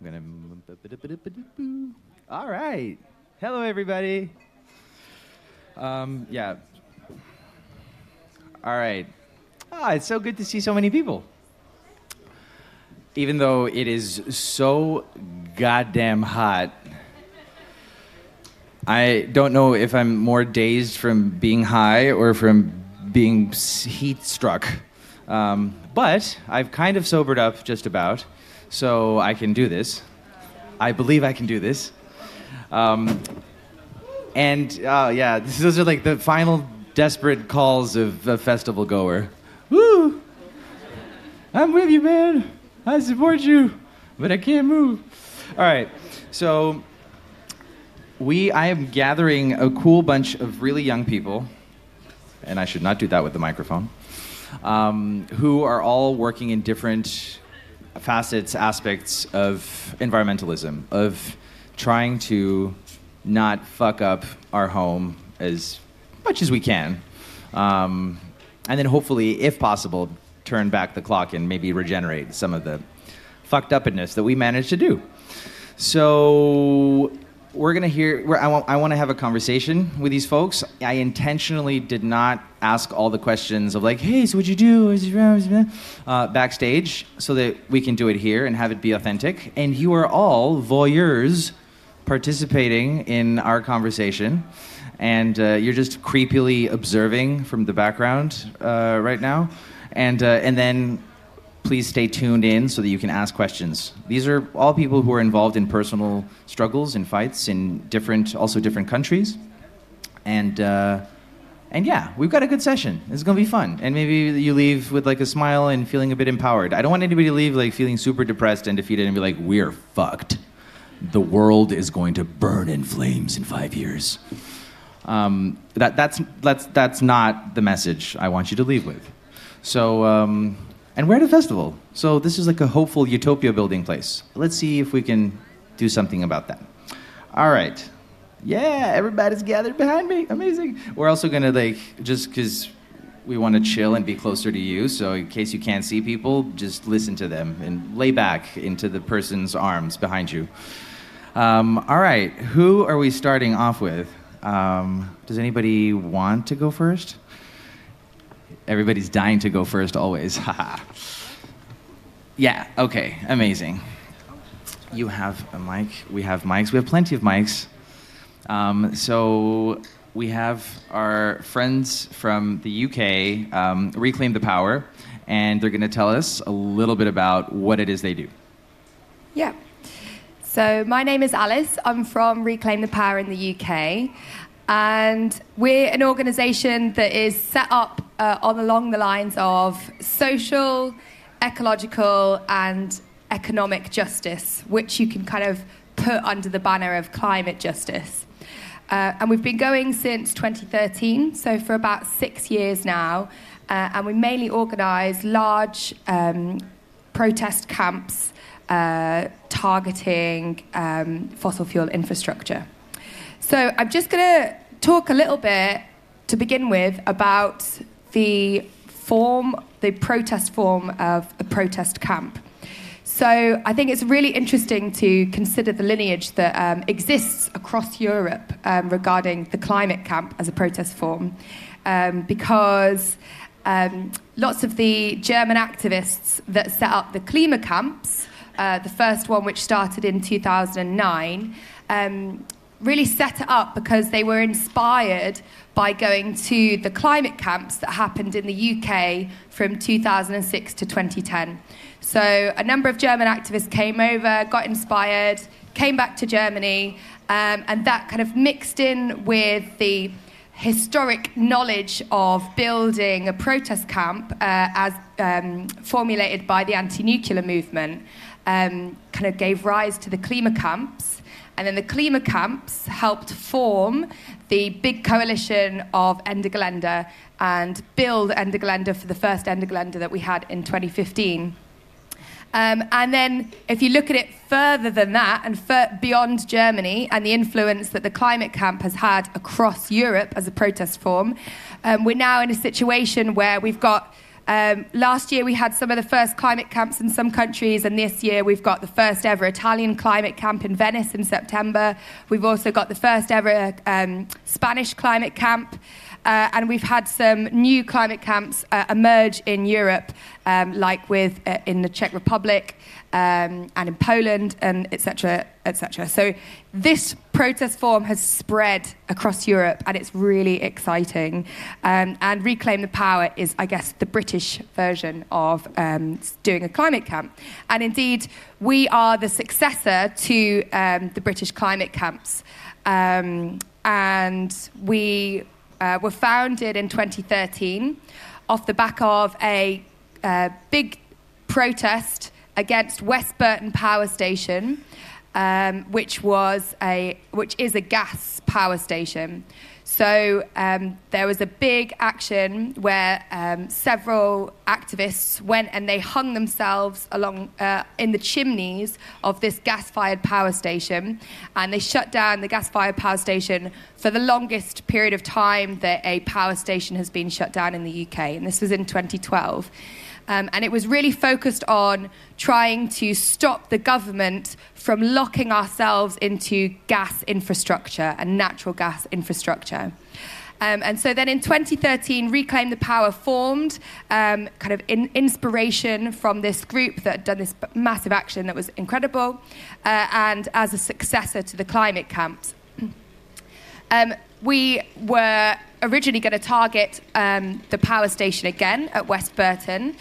I'm gonna. All right. Hello, everybody. Yeah. All right. It's so good to see so many people. Even though it is so goddamn hot, I don't know if I'm more dazed from being high or from being heat struck. But I've kind of sobered up just about, so I can do this. I believe I can do this. Those are like the final desperate calls of a festival goer. Woo! I'm with you, man. I support you, but I can't move. All right, so I am gathering a cool bunch of really young people, and I should not do that with the microphone, who are all working in different aspects of environmentalism, of trying to not fuck up our home as much as we can. And then hopefully, if possible, turn back the clock and maybe regenerate some of the fucked upness that we managed to do. So we're going to hear... I want to have a conversation with these folks. I intentionally did not ask all the questions of like, hey, so what'd you do? Backstage, so that we can do it here and have it be authentic. And you are all voyeurs participating in our conversation. And you're just creepily observing from the background right now. And then please stay tuned in so that you can ask questions. These are all people who are involved in personal struggles and fights in different countries. And yeah, we've got a good session. It's going to be fun. And maybe you leave with like a smile and feeling a bit empowered. I don't want anybody to leave like feeling super depressed and defeated and be like, we're fucked. The world is going to burn in flames in 5 years. That's not the message I want you to leave with. So, and we're at a festival. So this is like a hopeful utopia building place. Let's see if we can do something about that. All right. Yeah, everybody's gathered behind me. Amazing. We're also going to just because we want to chill and be closer to you. So in case you can't see people, just listen to them and lay back into the person's arms behind you. All right. Who are we starting off with? Does anybody want to go first? Everybody's dying to go first always. Yeah, okay, amazing. You have a mic, we have mics, we have plenty of mics. So we have our friends from the UK, Reclaim the Power, and they're gonna tell us a little bit about what it is they do. Yeah. So my name is Alice. I'm from Reclaim the Power in the UK. And we're an organisation that is set up along the lines of social, ecological, and economic justice, which you can kind of put under the banner of climate justice. And we've been going since 2013, so for about 6 years now. And we mainly organise large protest camps targeting fossil fuel infrastructure. So I'm just going to talk a little bit to begin with about the protest form of a protest camp. So I think it's really interesting to consider the lineage that exists across Europe regarding the climate camp as a protest form, because lots of the German activists that set up the Klimacamps, the first one which started in 2009, really set it up because they were inspired by going to the climate camps that happened in the UK from 2006 to 2010. So a number of German activists came over, got inspired, came back to Germany, and that kind of mixed in with the historic knowledge of building a protest camp as formulated by the anti-nuclear movement, kind of gave rise to the Klimacamps. And then the Klimacamps helped form the big coalition of Ende Gelände and build Ende Gelände for the first Ende Gelände that we had in 2015. And then if you look at it further than that and beyond Germany and the influence that the climate camp has had across Europe as a protest form, we're now in a situation where we've got Last year we had some of the first climate camps in some countries, and this year we've got the first ever Italian climate camp in Venice in September. We've also got the first ever Spanish climate camp. And we've had some new climate camps emerge in Europe, like in the Czech Republic and in Poland, and et cetera, et cetera. So this protest form has spread across Europe, and it's really exciting. And Reclaim the Power is, I guess, the British version of doing a climate camp. And indeed, we are the successor to the British climate camps. And we were founded in 2013 off the back of a big protest against West Burton Power Station, which is a gas power station. So there was a big action where several activists went and they hung themselves along in the chimneys of this gas-fired power station, and they shut down the gas-fired power station for the longest period of time that a power station has been shut down in the UK, and this was in 2012. And it was really focused on trying to stop the government from locking ourselves into gas infrastructure and natural gas infrastructure. And so then in 2013, Reclaim the Power formed, kind of in inspiration from this group that had done this massive action that was incredible, and as a successor to the climate camps. We were originally going to target the power station again at West Burton,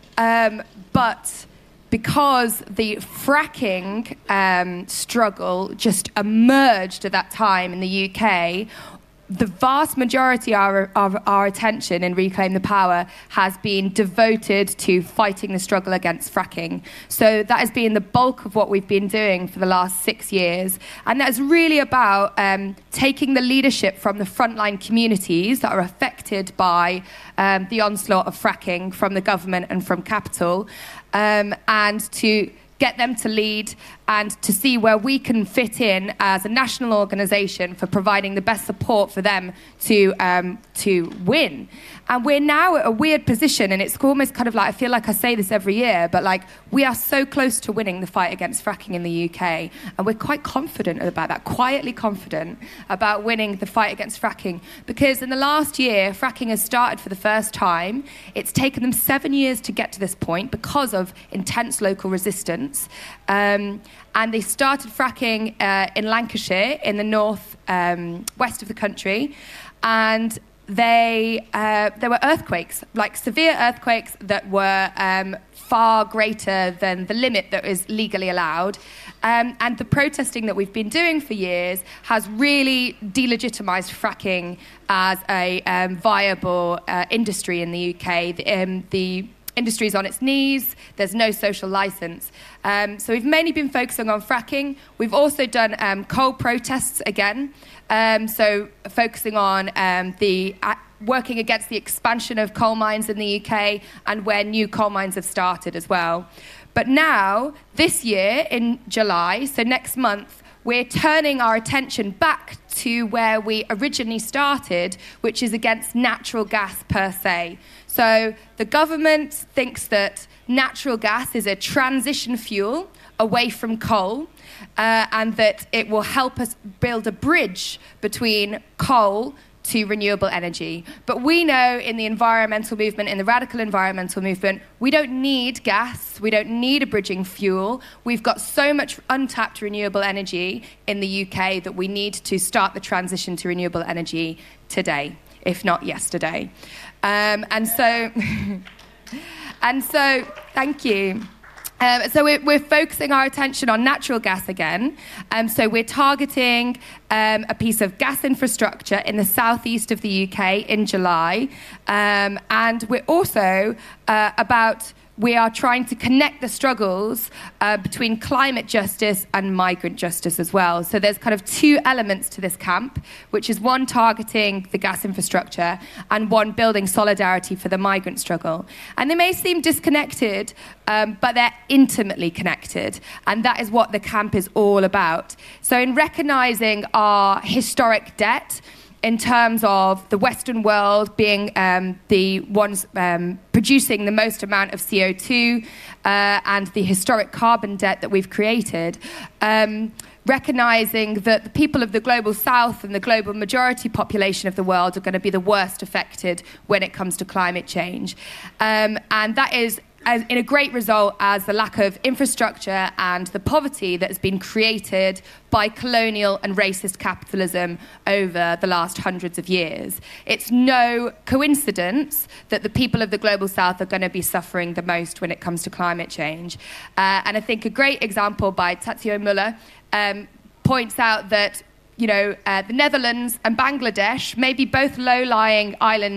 but because the fracking struggle just emerged at that time in the UK, the vast majority of our attention in Reclaim the Power has been devoted to fighting the struggle against fracking. So that has been the bulk of what we've been doing for the last 6 years. And that's really about taking the leadership from the frontline communities that are affected by the onslaught of fracking from the government and from capital, and to get them to lead and to see where we can fit in as a national organisation for providing the best support for them to win. And we're now at a weird position, and it's almost kind of like, I feel like I say this every year, but like we are so close to winning the fight against fracking in the UK, and we're quite confident about that, quietly confident about winning the fight against fracking, because in the last year, fracking has started for the first time. It's taken them 7 years to get to this point because of intense local resistance. And they started fracking in Lancashire, in the north west of the country, and there were earthquakes, like severe earthquakes that were far greater than the limit that is legally allowed. And the protesting that we've been doing for years has really delegitimised fracking as a viable industry in the UK. The industry's on its knees, there's no social licence. So we've mainly been focusing on fracking. We've also done coal protests again, so focusing on working against the expansion of coal mines in the UK and where new coal mines have started as well. But now, this year, in July, so next month, we're turning our attention back to where we originally started, which is against natural gas per se. So the government thinks that natural gas is a transition fuel away from coal, and that it will help us build a bridge between coal to renewable energy. But we know in the environmental movement, in the radical environmental movement, we don't need gas, we don't need a bridging fuel. We've got so much untapped renewable energy in the UK that we need to start the transition to renewable energy today, if not yesterday. And so, thank you. So we're focusing our attention on natural gas again. So we're targeting a piece of gas infrastructure in the southeast of the UK in July. And we're also we are trying to connect the struggles between climate justice and migrant justice as well. So there's kind of two elements to this camp, which is one targeting the gas infrastructure and one building solidarity for the migrant struggle. And they may seem disconnected, but they're intimately connected. And that is what the camp is all about. So in recognising our historic debt, in terms of the Western world being the ones producing the most amount of CO2 and the historic carbon debt that we've created, recognizing that the people of the global south and the global majority population of the world are going to be the worst affected when it comes to climate change. And that is in a great result as the lack of infrastructure and the poverty that has been created by colonial and racist capitalism over the last hundreds of years. It's no coincidence that the people of the global south are going to be suffering the most when it comes to climate change. And I think a great example by Tatjana Müller points out that the Netherlands and Bangladesh may be both low-lying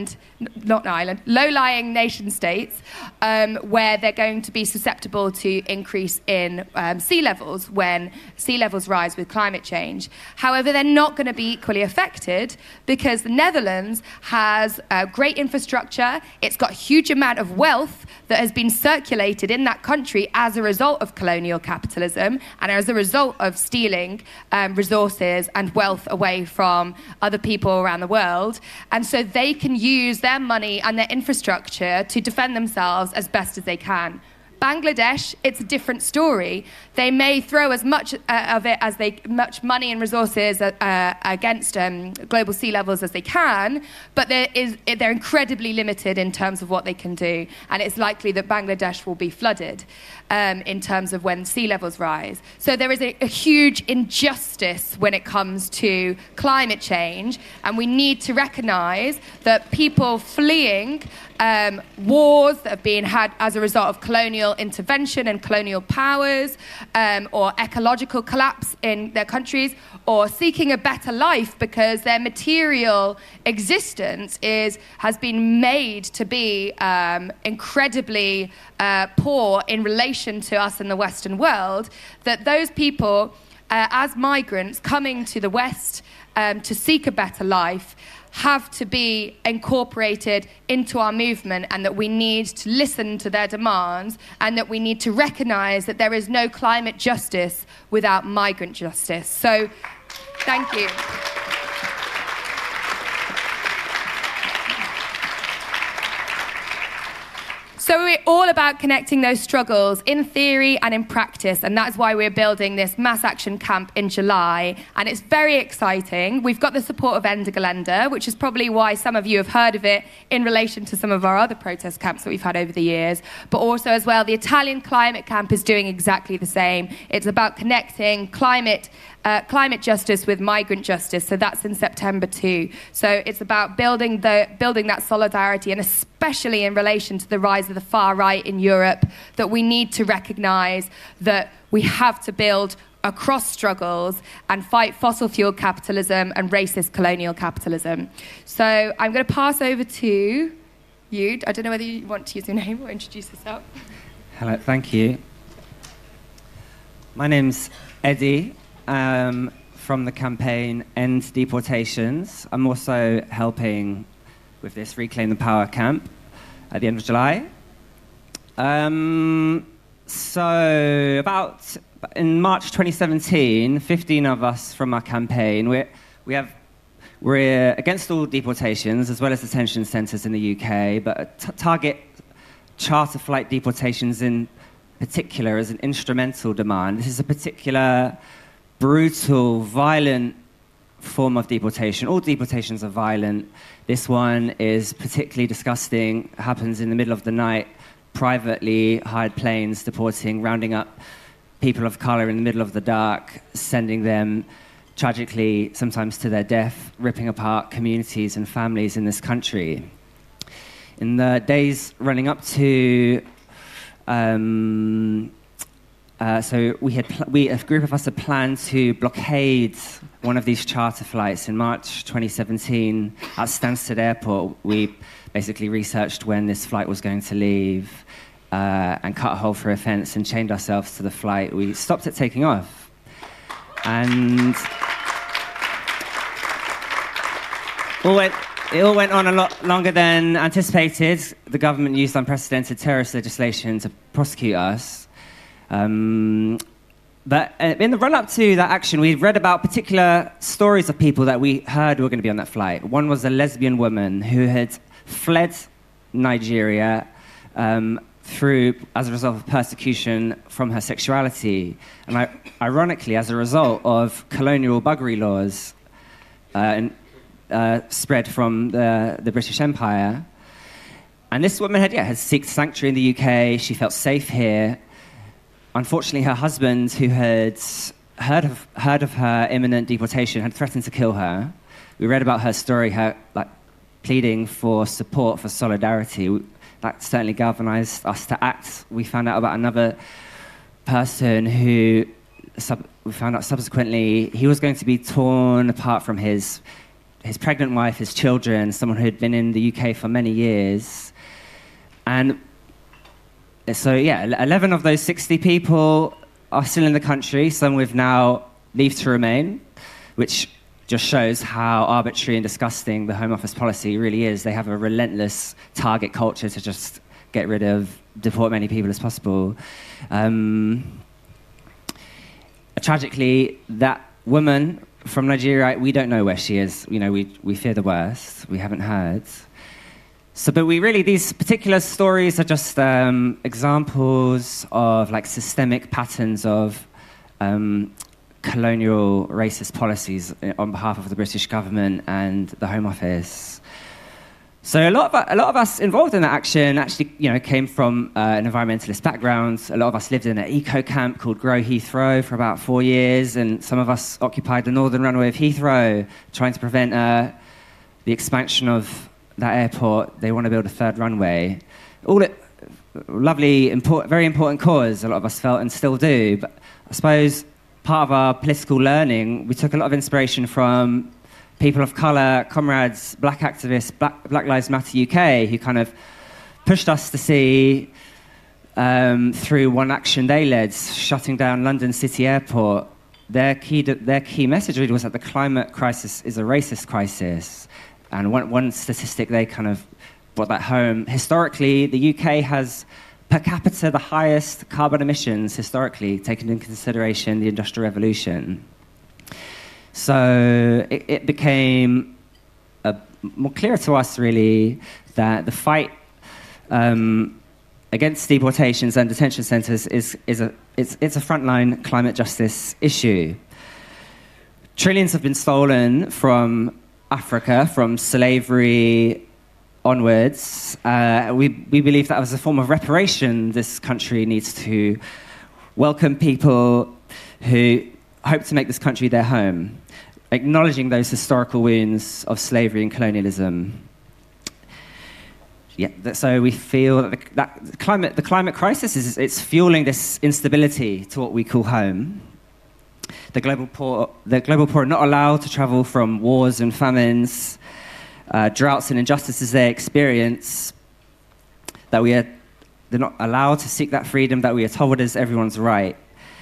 low-lying nation states where they're going to be susceptible to increase in sea levels when sea levels rise with climate change. However, they're not going to be equally affected because the Netherlands has great infrastructure. It's got a huge amount of wealth that has been circulated in that country as a result of colonial capitalism and as a result of stealing resources and wealth away from other people around the world. And so they can use their money and their infrastructure to defend themselves as best as they can. Bangladesh, it's a different story. They may throw as much of it as much money and resources against global sea levels as they can, but they're incredibly limited in terms of what they can do. And it's likely that Bangladesh will be flooded in terms of when sea levels rise. So there is a huge injustice when it comes to climate change, and we need to recognize that people fleeing wars that have been had as a result of colonial intervention and colonial powers, or ecological collapse in their countries, or seeking a better life because their material existence has been made to be incredibly poor in relation to us in the Western world, that those people, as migrants coming to the West to seek a better life, have to be incorporated into our movement, and that we need to listen to their demands, and that we need to recognize that there is no climate justice without migrant justice. So, thank you. So we're all about connecting those struggles in theory and in practice, and that's why we're building this mass action camp in July, and it's very exciting. We've got the support of Ende Gelände, which is probably why some of you have heard of it in relation to some of our other protest camps that we've had over the years, but also as well, the Italian climate camp is doing exactly the same. It's about connecting climate justice with migrant justice, so that's in September too. So it's about building that solidarity, and especially in relation to the rise of the far right in Europe, that we need to recognise that we have to build across struggles and fight fossil fuel capitalism and racist colonial capitalism. So I'm going to pass over to you. I don't know whether you want to use your name or introduce yourself. Hello, thank you. My name's Eddie. From the campaign End Deportations. I'm also helping with this Reclaim the Power camp at the end of July. So about in March 2017, 15 of us from our campaign, we're against all deportations as well as detention centres in the UK, but target charter flight deportations in particular as an instrumental demand. This is a particular brutal, violent form of deportation. All deportations are violent. This one is particularly disgusting. It happens in the middle of the night, privately hired planes deporting, rounding up people of colour in the middle of the dark, sending them tragically, sometimes to their death, ripping apart communities and families in this country. In the days running up to so a group of us had planned to blockade one of these charter flights in March 2017 at Stansted Airport. We basically researched when this flight was going to leave and cut a hole through a fence and chained ourselves to the flight. We stopped it taking off. And it all went on a lot longer than anticipated. The government used unprecedented terrorist legislation to prosecute us. But in the run-up to that action, we read about particular stories of people that we heard were going to be on that flight. One was a lesbian woman who had fled Nigeria as a result of persecution from her sexuality. And ironically, as a result of colonial buggery laws spread from the British Empire. And this woman had sought sanctuary in the UK. She felt safe here. Unfortunately, her husband, who had heard of her imminent deportation, had threatened to kill her. We read about her story, her pleading for support, for solidarity. That certainly galvanized us to act. We found out about another person who, we found out subsequently, he was going to be torn apart from his pregnant wife, his children, someone who had been in the UK for many years. And so, 11 of those 60 people are still in the country, some with now leave to remain, which just shows how arbitrary and disgusting the Home Office policy really is. They have a relentless target culture to just get rid of, deport many people as possible. Tragically, that woman from Nigeria, we don't know where she is. We fear the worst. We haven't heard. So, but these particular stories are just examples of systemic patterns of colonial racist policies on behalf of the British government and the Home Office. So a lot of us involved in that action actually, came from an environmentalist background. A lot of us lived in an eco camp called Grow Heathrow for about 4 years, and some of us occupied the northern runway of Heathrow, trying to prevent the expansion of that airport. They want to build a third runway. Lovely, very important cause. A lot of us felt and still do. But I suppose part of our political learning, we took a lot of inspiration from people of colour, comrades, black activists, Black Lives Matter UK, who kind of pushed us to see through one action they led, shutting down London City Airport. Their key message really was that the climate crisis is a racist crisis. And one statistic they kind of brought that home. Historically, the UK has per capita the highest carbon emissions historically, taking into consideration the Industrial Revolution. So it became more clear to us, really, that the fight against deportations and detention centres is a frontline climate justice issue. Trillions have been stolen from Africa, from slavery onwards. We believe that as a form of reparation, this country needs to welcome people who hope to make this country their home, acknowledging those historical wounds of slavery and colonialism. So we feel that the climate crisis it's fueling this instability to what we call home. The global poor are not allowed to travel from wars and famines, droughts and injustices they experience. They're not allowed to seek that freedom that we are told is everyone's right.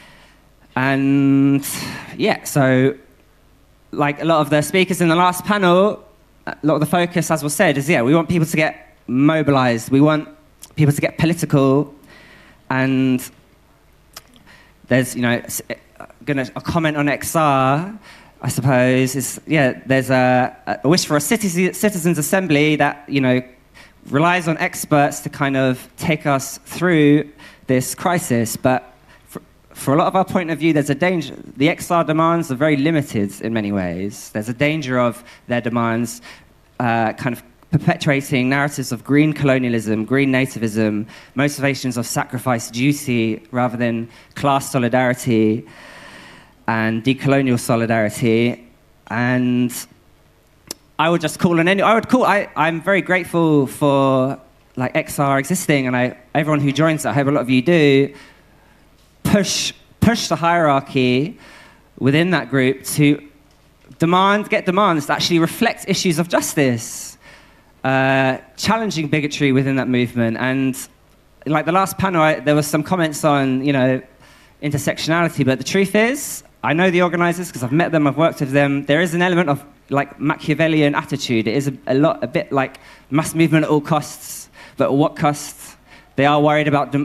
And so like a lot of the speakers in the last panel, a lot of the focus, as was said, is we want people to get mobilized. We want people to get political. And there's, a comment on XR, I suppose, is, there's a wish for a citizens' assembly that, relies on experts to kind of take us through this crisis. But for a lot of our point of view, there's a danger. The XR demands are very limited in many ways. There's a danger of their demands kind of perpetuating narratives of green colonialism, green nativism, motivations of sacrifice duty rather than class solidarity and decolonial solidarity. And I would just call on I'm very grateful for XR existing, and everyone who joins it, I hope a lot of you do, push the hierarchy within that group to get demands that actually reflect issues of justice, challenging bigotry within that movement. And like the last panel, there was some comments on, intersectionality, but the truth is, I know the organisers because I've met them, I've worked with them. There is an element of Machiavellian attitude. It is a bit like mass movement at all costs, but at what cost? They are worried about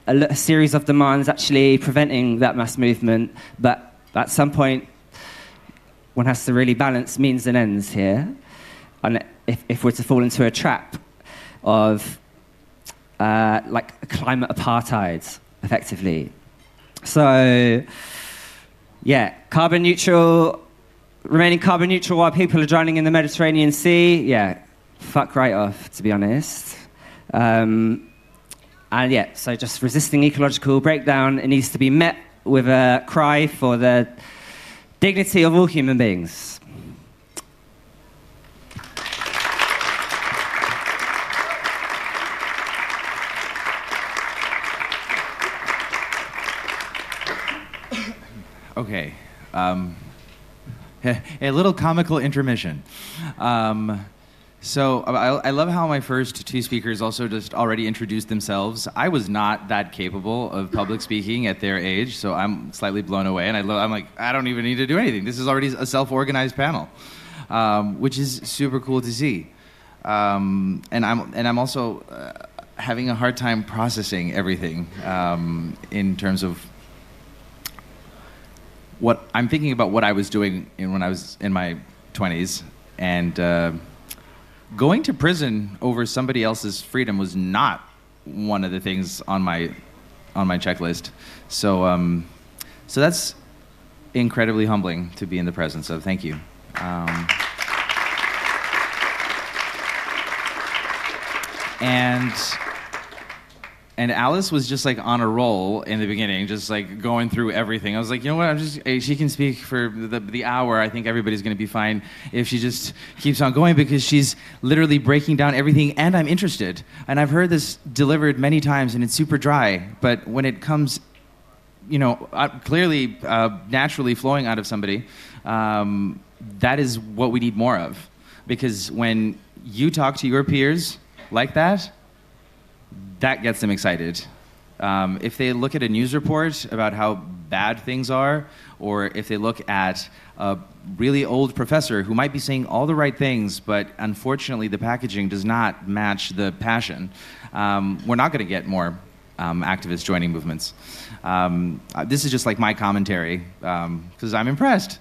a series of demands actually preventing that mass movement. But at some point, one has to really balance means and ends here. And if we're to fall into a trap of like climate apartheid, effectively. So, yeah, carbon neutral, remaining carbon neutral while people are drowning in the Mediterranean Sea, yeah, fuck right off, to be honest. And yeah, so just resisting ecological breakdown, it needs to be met with a cry for the dignity of all human beings. Okay. A little comical intermission. So I love how my first two speakers also just already introduced themselves. I was not that capable of public speaking at their age, so I'm slightly blown away. And I'm like, I don't even need to do anything. This is already a self-organized panel, which is super cool to see. And I'm also having a hard time processing everything in terms of what I'm thinking about what I was doing when I was in my 20s, and going to prison over somebody else's freedom was not one of the things on my checklist. So that's incredibly humbling to be in the presence of. Thank you. And Alice was just like on a roll in the beginning, just like going through everything. I was like, you know what? She can speak for the hour. I think everybody's going to be fine if she just keeps on going, because she's literally breaking down everything, and I'm interested. And I've heard this delivered many times, and it's super dry. But when it comes, clearly, naturally flowing out of somebody, that is what we need more of. Because when you talk to your peers like that gets them excited. If they look at a news report about how bad things are, or if they look at a really old professor who might be saying all the right things, but unfortunately the packaging does not match the passion, we're not going to get more activists joining movements. This is just like my commentary, because I'm impressed.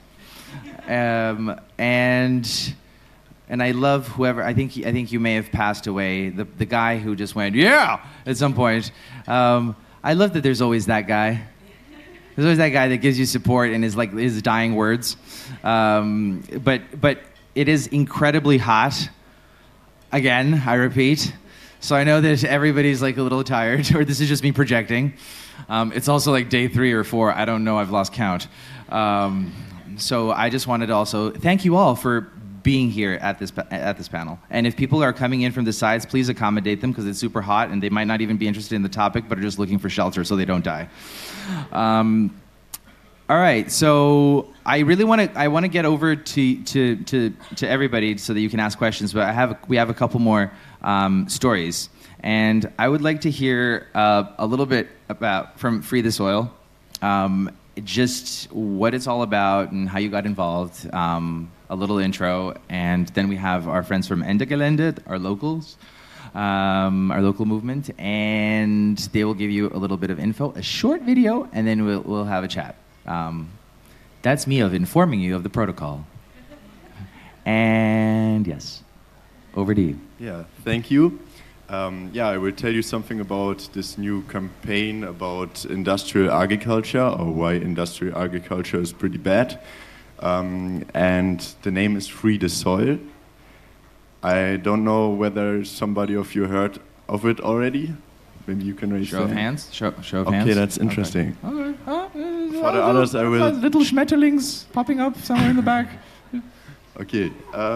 And I love whoever, I think you may have passed away, the guy who just went, yeah, at some point. I love that there's always that guy. There's always that guy that gives you support in his dying words. But it is incredibly hot. Again, I repeat. So I know that everybody's like a little tired, or this is just me projecting. It's also like day 3 or 4. I don't know, I've lost count. So I just wanted to also thank you all for being here at this panel. And if people are coming in from the sides, please accommodate them, because it's super hot and they might not even be interested in the topic, but are just looking for shelter so they don't die. All right, so I really want to get over to everybody so that you can ask questions, but we have a couple more stories, and I would like to hear a little bit from Free the Soil, just what it's all about and how you got involved. A little intro, and then we have our friends from Ende Gelände, our locals, our local movement, and they will give you a little bit of info, a short video, and then we'll have a chat. That's me of informing you of the protocol. And yes, over to you. Yeah, thank you. I will tell you something about this new campaign about industrial agriculture, or why industrial agriculture is pretty bad. And the name is Free the Soil. I don't know whether somebody of you heard of it already. Maybe you can raise your hand. Show of hands. Okay, that's interesting. Okay. For the others, I will... Little schmetterlings popping up somewhere in the back. Okay.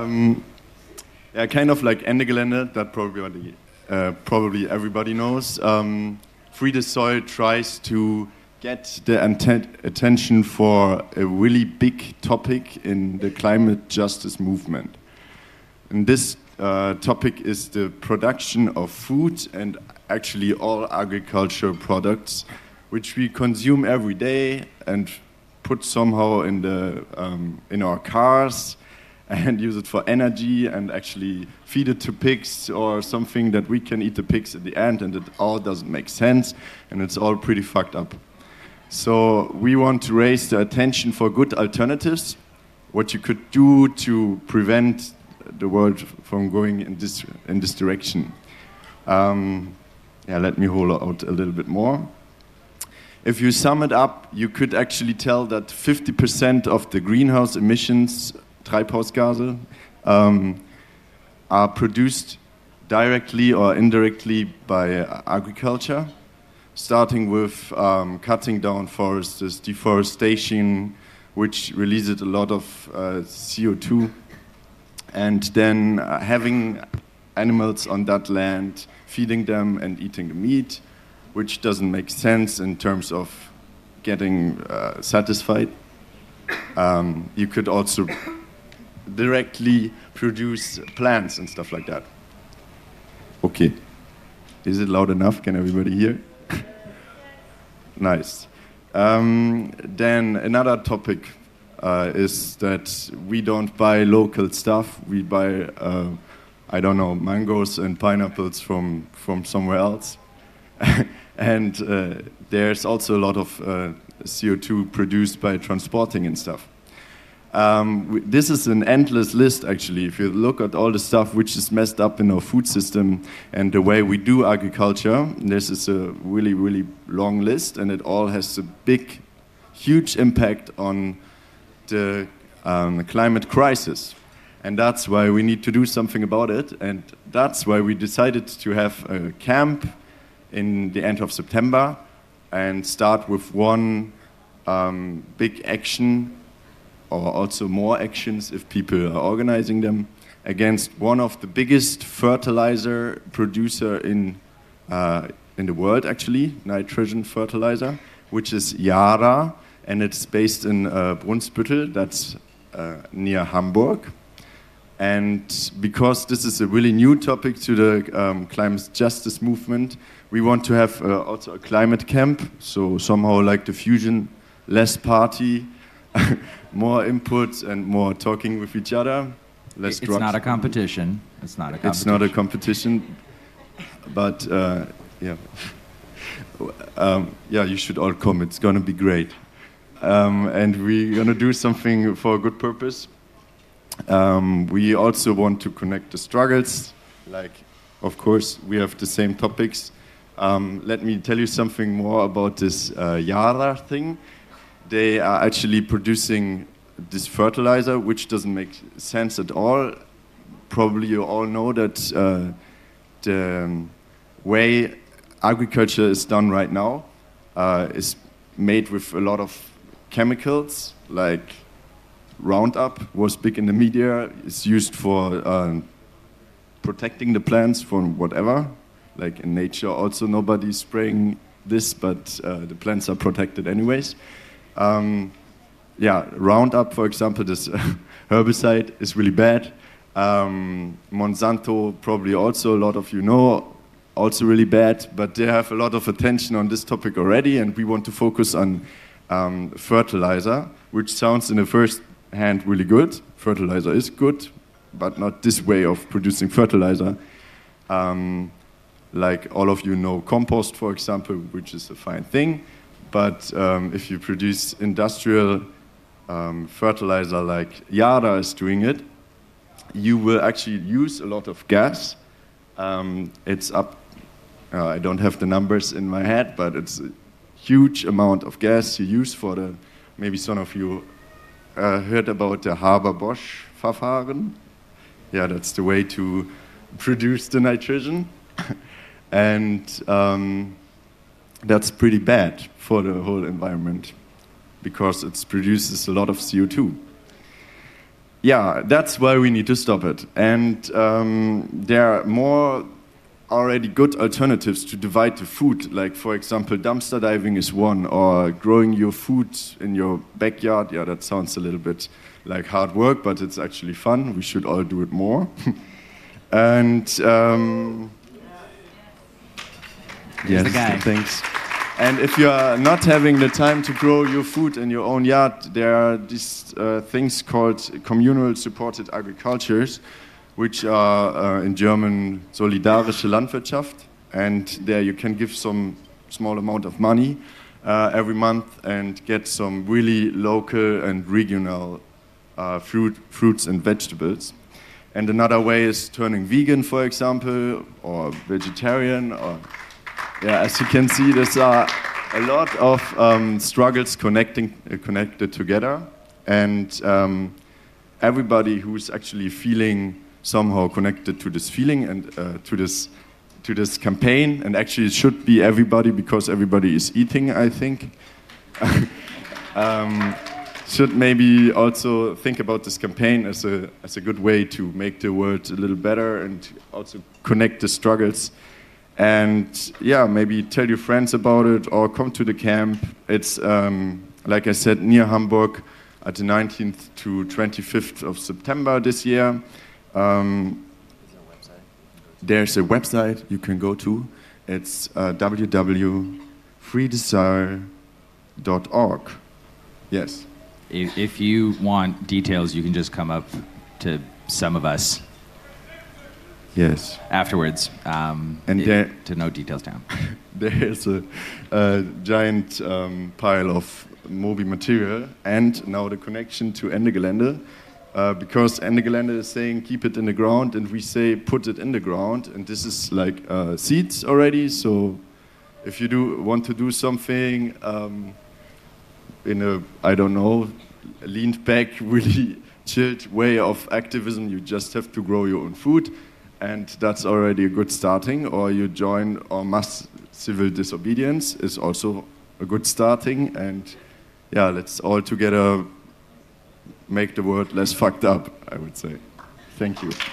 Kind of like Ende Gelände, that probably everybody knows. Free the Soil tries to get the attention for a really big topic in the climate justice movement. And this topic is the production of food and actually all agricultural products, which we consume every day and put somehow in our cars and use it for energy and actually feed it to pigs or something that we can eat the pigs at the end, and it all doesn't make sense, and it's all pretty fucked up. So we want to raise the attention for good alternatives, what you could do to prevent the world from going in this direction. Let me hold out a little bit more. If you sum it up, you could actually tell that 50% of the greenhouse emissions, Treibhausgase, are produced directly or indirectly by agriculture, starting with cutting down forests, deforestation, which releases a lot of CO2, and then having animals on that land, feeding them and eating the meat, which doesn't make sense in terms of getting satisfied. You could also directly produce plants and stuff like that. Okay. Is it loud enough? Can everybody hear? Nice. Then another topic is that we don't buy local stuff. We buy, mangoes and pineapples from somewhere else. And there's also a lot of CO2 produced by transporting and stuff. This is an endless list, actually. If you look at all the stuff which is messed up in our food system and the way we do agriculture, this is a really, really long list, and it all has a big, huge impact on the climate crisis. And that's why we need to do something about it, and that's why we decided to have a camp in the end of September and start with one big action, or also more actions if people are organizing them, against one of the biggest fertilizer producer in the world, actually, nitrogen fertilizer, which is Yara, and it's based in Brunsbüttel, that's near Hamburg. And because this is a really new topic to the climate justice movement, we want to have also a climate camp, so somehow like the Fusion, less party, more input and more talking with each other, less drugs. It's not a competition. It's not a competition, but you should all come. It's going to be great. And we're going to do something for a good purpose. We also want to connect the struggles. Like, of course, we have the same topics. Let me tell you something more about this Yara thing. They are actually producing this fertilizer, which doesn't make sense at all. Probably you all know that the way agriculture is done right now is made with a lot of chemicals, like Roundup was big in the media. It's used for protecting the plants from whatever. Like in nature also nobody's spraying this, but the plants are protected anyways. Roundup, for example, this herbicide is really bad. Monsanto, probably also a lot of you know, also really bad, but they have a lot of attention on this topic already, and we want to focus on fertilizer, which sounds in the first hand really good. Fertilizer is good, but not this way of producing fertilizer. Like all of you know compost, for example, which is a fine thing. But if you produce industrial fertilizer like Yara is doing it, you will actually use a lot of gas. It's up, I don't have the numbers in my head, but it's a huge amount of gas you use for the, maybe some of you heard about the Haber-Bosch-Verfahren. Yeah, that's the way to produce the nitrogen. And that's pretty bad for the whole environment because it produces a lot of CO2. Yeah, that's why we need to stop it. And there are more already good alternatives to divide the food. Like, for example, dumpster diving is one, or growing your food in your backyard. Yeah, that sounds a little bit like hard work, but it's actually fun. We should all do it more. And... Yes, the guy. Thanks. And if you are not having the time to grow your food in your own yard, there are these things called communal supported agricultures, which are in German solidarische Landwirtschaft. And there you can give some small amount of money every month and get some really local and regional fruits and vegetables. And another way is turning vegan, for example, or vegetarian. Or, yeah, as you can see, there's a lot of struggles connected together. And everybody who's actually feeling somehow connected to this feeling and to this campaign, and actually it should be everybody because everybody is eating, I think, should maybe also think about this campaign as a good way to make the world a little better and also connect the struggles. And yeah, maybe tell your friends about it or come to the camp. It's, like I said, near Hamburg at the 19th to 25th of September this year. There's a website you can go to. It's www.freedesire.org. Yes. If you want details, you can just come up to some of us. Yes. Afterwards, to note details down. There's a giant pile of Mobi material and now the connection to Ende Gelände. Because Ende Gelände is saying keep it in the ground, and we say put it in the ground, and this is like seeds already. So if you want to do something in a, I don't know, leaned back, really chilled way of activism, you just have to grow your own food, and that's already a good starting. Or you join or mass civil disobedience is also a good starting, and yeah, let's all together make the world less fucked up, I would say. Thank you.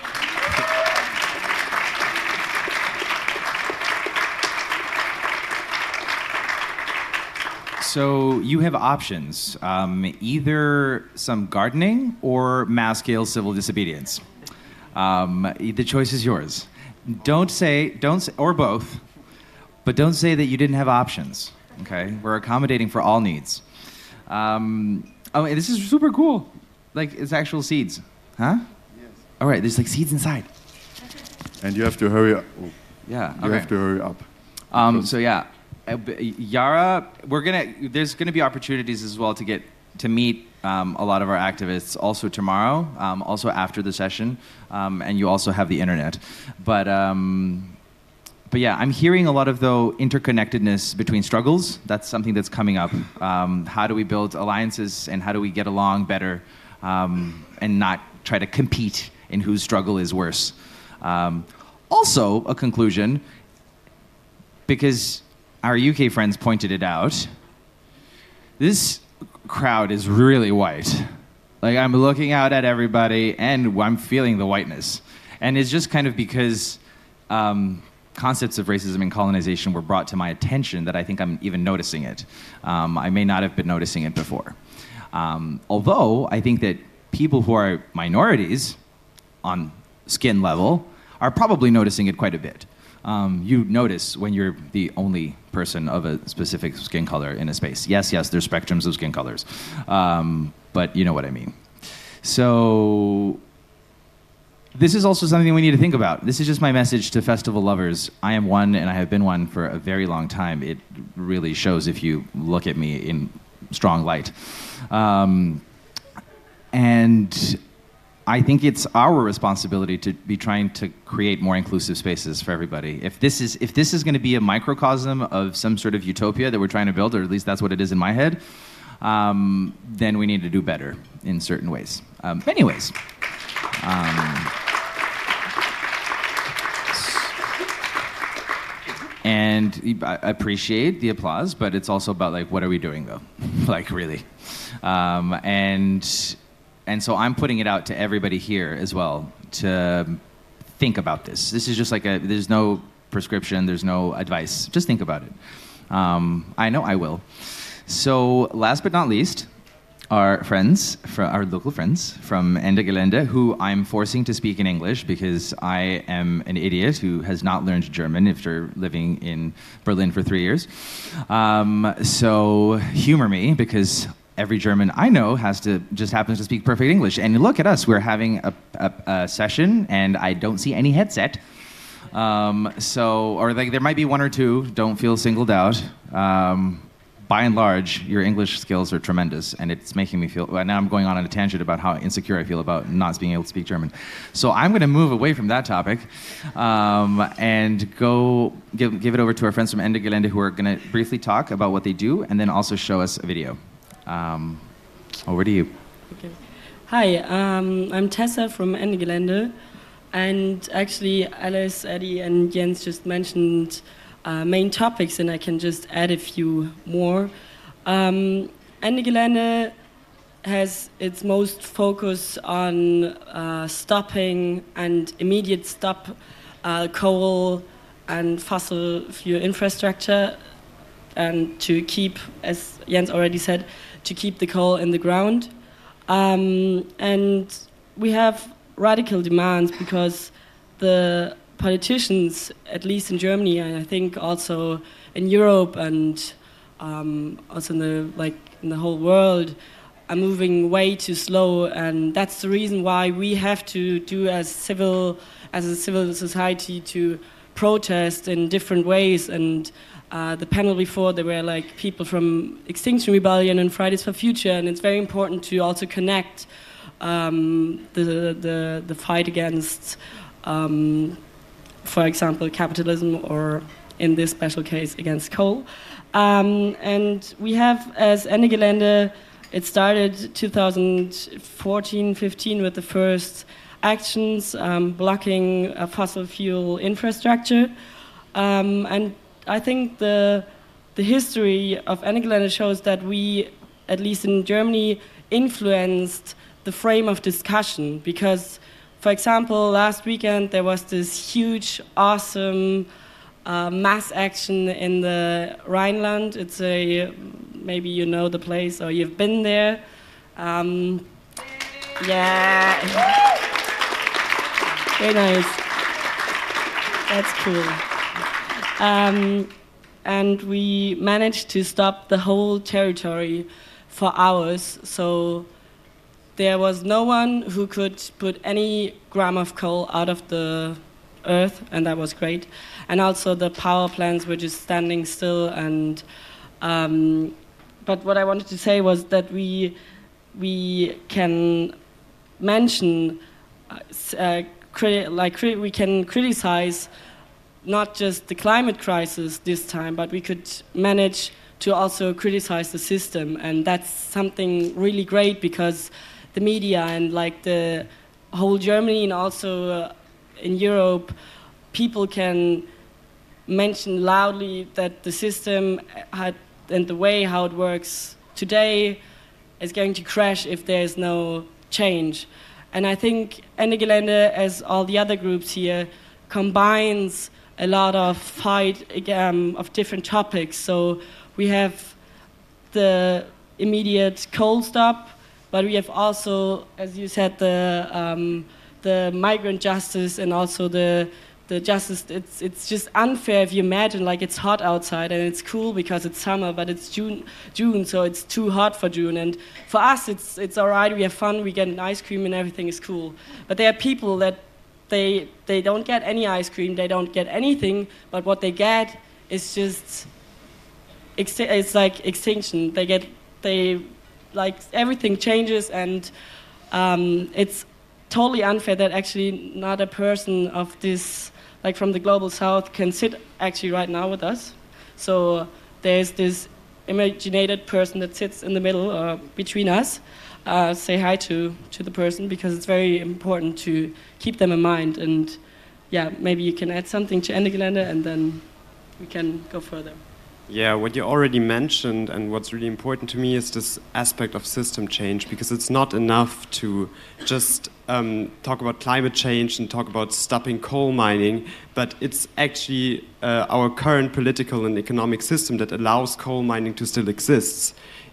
So you have options, either some gardening or mass-scale civil disobedience. The choice is yours. Don't say, or both, but don't say that you didn't have options, okay? We're accommodating for all needs. This is super cool. Like, it's actual seeds. Huh? Yes. All right, there's like seeds inside. And you have to hurry up. Oh. Yeah, okay. You have to hurry up. So yeah, Yara, there's gonna be opportunities as well to meet a lot of our activists also tomorrow, also after the session, and you also have the internet. But yeah, I'm hearing a lot of, though, interconnectedness between struggles. That's something that's coming up. How do we build alliances, and how do we get along better, and not try to compete in whose struggle is worse? Also, a conclusion, because our UK friends pointed it out, this crowd is really white. Like, I'm looking out at everybody, and I'm feeling the whiteness. And it's just kind of because concepts of racism and colonization were brought to my attention that I think I'm even noticing it. I may not have been noticing it before. Although I think that people who are minorities on skin level are probably noticing it quite a bit. You notice when you're the only person of a specific skin color in a space. Yes, there's spectrums of skin colors, but you know what I mean. So this is also something we need to think about. This is just my message to festival lovers. I am one, and I have been one for a very long time. It really shows if you look at me in strong light. And I think it's our responsibility to be trying to create more inclusive spaces for everybody. If this is going to be a microcosm of some sort of utopia that we're trying to build, or at least that's what it is in my head, then we need to do better in certain ways. Anyways. And I appreciate the applause, but it's also about, like, what are we doing, though? Like, really. And so I'm putting it out to everybody here as well to think about this. This is just like there's no prescription, there's no advice. Just think about it. I know I will. So last but not least, our friends, our local friends from Ende Gelände, who I'm forcing to speak in English because I am an idiot who has not learned German after living in Berlin for 3 years. So humor me, because every German I know just happens to speak perfect English. And look at us, we're having a session, and I don't see any headset. Or there might be one or two. Don't feel singled out. By and large, your English skills are tremendous, and it's making me feel... Well, now I'm going on a tangent about how insecure I feel about not being able to speak German. So I'm going to move away from that topic and go give it over to our friends from Ende Gelände, who are going to briefly talk about what they do and then also show us a video. Over to you. Okay. Hi, I'm Tessa from Ende Gelände, and actually Alice, Eddie, and Jens just mentioned main topics, and I can just add a few more. Ende Gelände has its most focus on stopping and immediate stop coal and fossil fuel infrastructure, and to keep, as Jens already said, to keep the coal in the ground. And we have radical demands because the politicians, at least in Germany, and I think also in Europe and also in the whole world, are moving way too slow, and that's the reason why we have to do as a civil society to protest in different ways. And the panel before, there were like people from Extinction Rebellion and Fridays for Future, and it's very important to also connect the fight against, for example, capitalism, or in this special case, against coal. And we have, as Ende Gelände, it started 2014-15 with the first actions blocking fossil fuel infrastructure. And I think the history of Ende Gelände shows that we, at least in Germany, influenced the frame of discussion, because, for example, last weekend there was this huge, awesome mass action in the Rhineland. It's maybe you know the place or you've been there. Yeah. Very nice. That's cool. And we managed to stop the whole territory for hours. So there was no one who could put any gram of coal out of the earth, and that was great. And also the power plants were just standing still. And but what I wanted to say was that we can mention, we can criticize not just the climate crisis this time, but we could manage to also criticize the system, and that's something really great, because the media and like the whole Germany and also in Europe, people can mention loudly that the system and the way how it works today is going to crash if there is no change. And I think Ende Gelände, as all the other groups here, combines a lot of fight of different topics. So we have the immediate coal stop, but we have also, as you said, the migrant justice, and also the justice. It's just unfair if you imagine, like, it's hot outside and it's cool because it's summer, but it's June, so it's too hot for June. And for us, it's all right. We have fun. We get an ice cream and everything is cool. But there are people that they don't get any ice cream. They don't get anything. But what they get is just it's like extinction. They like everything changes, and it's totally unfair that actually not a person of this, like from the global south, can sit actually right now with us. So there's this imaginated person that sits in the middle between us. Say hi to the person, because it's very important to keep them in mind. And yeah, maybe you can add something to Ende Gelände, and then we can go further. Yeah, what you already mentioned and what's really important to me is this aspect of system change, because it's not enough to just talk about climate change and talk about stopping coal mining, but it's actually our current political and economic system that allows coal mining to still exist.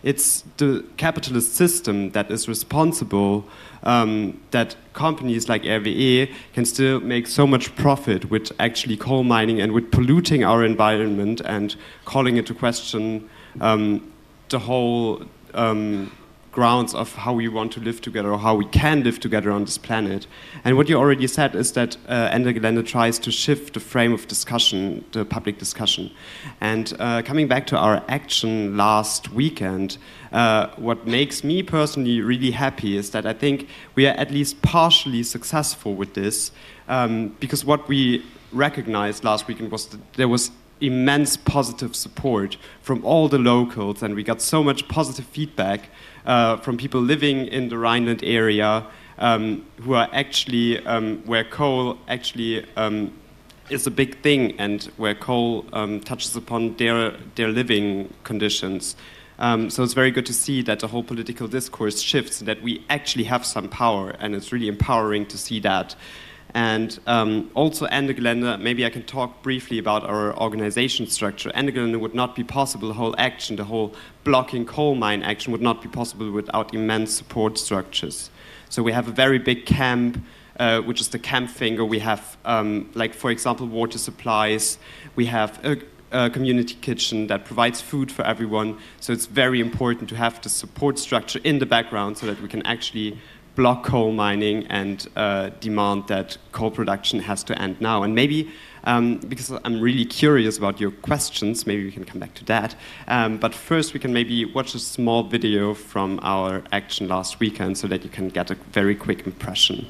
it's the capitalist system that is responsible that companies like RWE can still make so much profit with actually coal mining and with polluting our environment and calling into question the whole grounds of how we want to live together or how we can live together on this planet. And what you already said is that Ende Gelände tries to shift the frame of discussion, the public discussion. And coming back to our action last weekend, what makes me personally really happy is that I think we are at least partially successful with this, because what we recognized last weekend was that there was immense positive support from all the locals, and we got so much positive feedback from people living in the Rhineland area who are actually where coal actually is a big thing, and where coal touches upon their living conditions. So it's very good to see that the whole political discourse shifts, and that we actually have some power, and it's really empowering to see that. And also Ende Gelände, maybe I can talk briefly about our organization structure. Ende Gelände would not be possible, the whole action, the whole blocking coal mine action would not be possible without immense support structures. So we have a very big camp, which is the camp finger. We have, like for example, water supplies. We have a community kitchen that provides food for everyone. So it's very important to have the support structure in the background so that we can actually block coal mining and demand that coal production has to end now. And maybe, because I'm really curious about your questions, maybe we can come back to that. But first we can maybe watch a small video from our action last weekend so that you can get a very quick impression.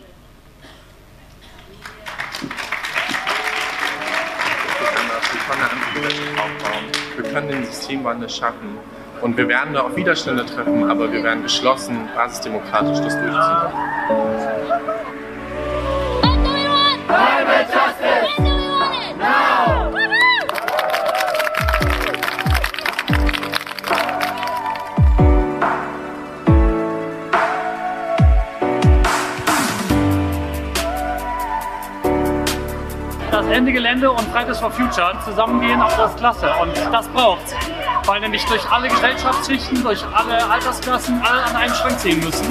Wir können den Systemwandel schaffen. Und wir werden da auf Widerstände treffen, aber wir werden geschlossen, basisdemokratisch das durchziehen. What do we want? Climate justice! When do we want it? Now! Dass Ende Gelände und Fridays for Future zusammengehen, das ist klasse und das braucht's. Weil nämlich durch alle Gesellschaftsschichten, durch alle Altersklassen, alle an einen Strang ziehen müssen.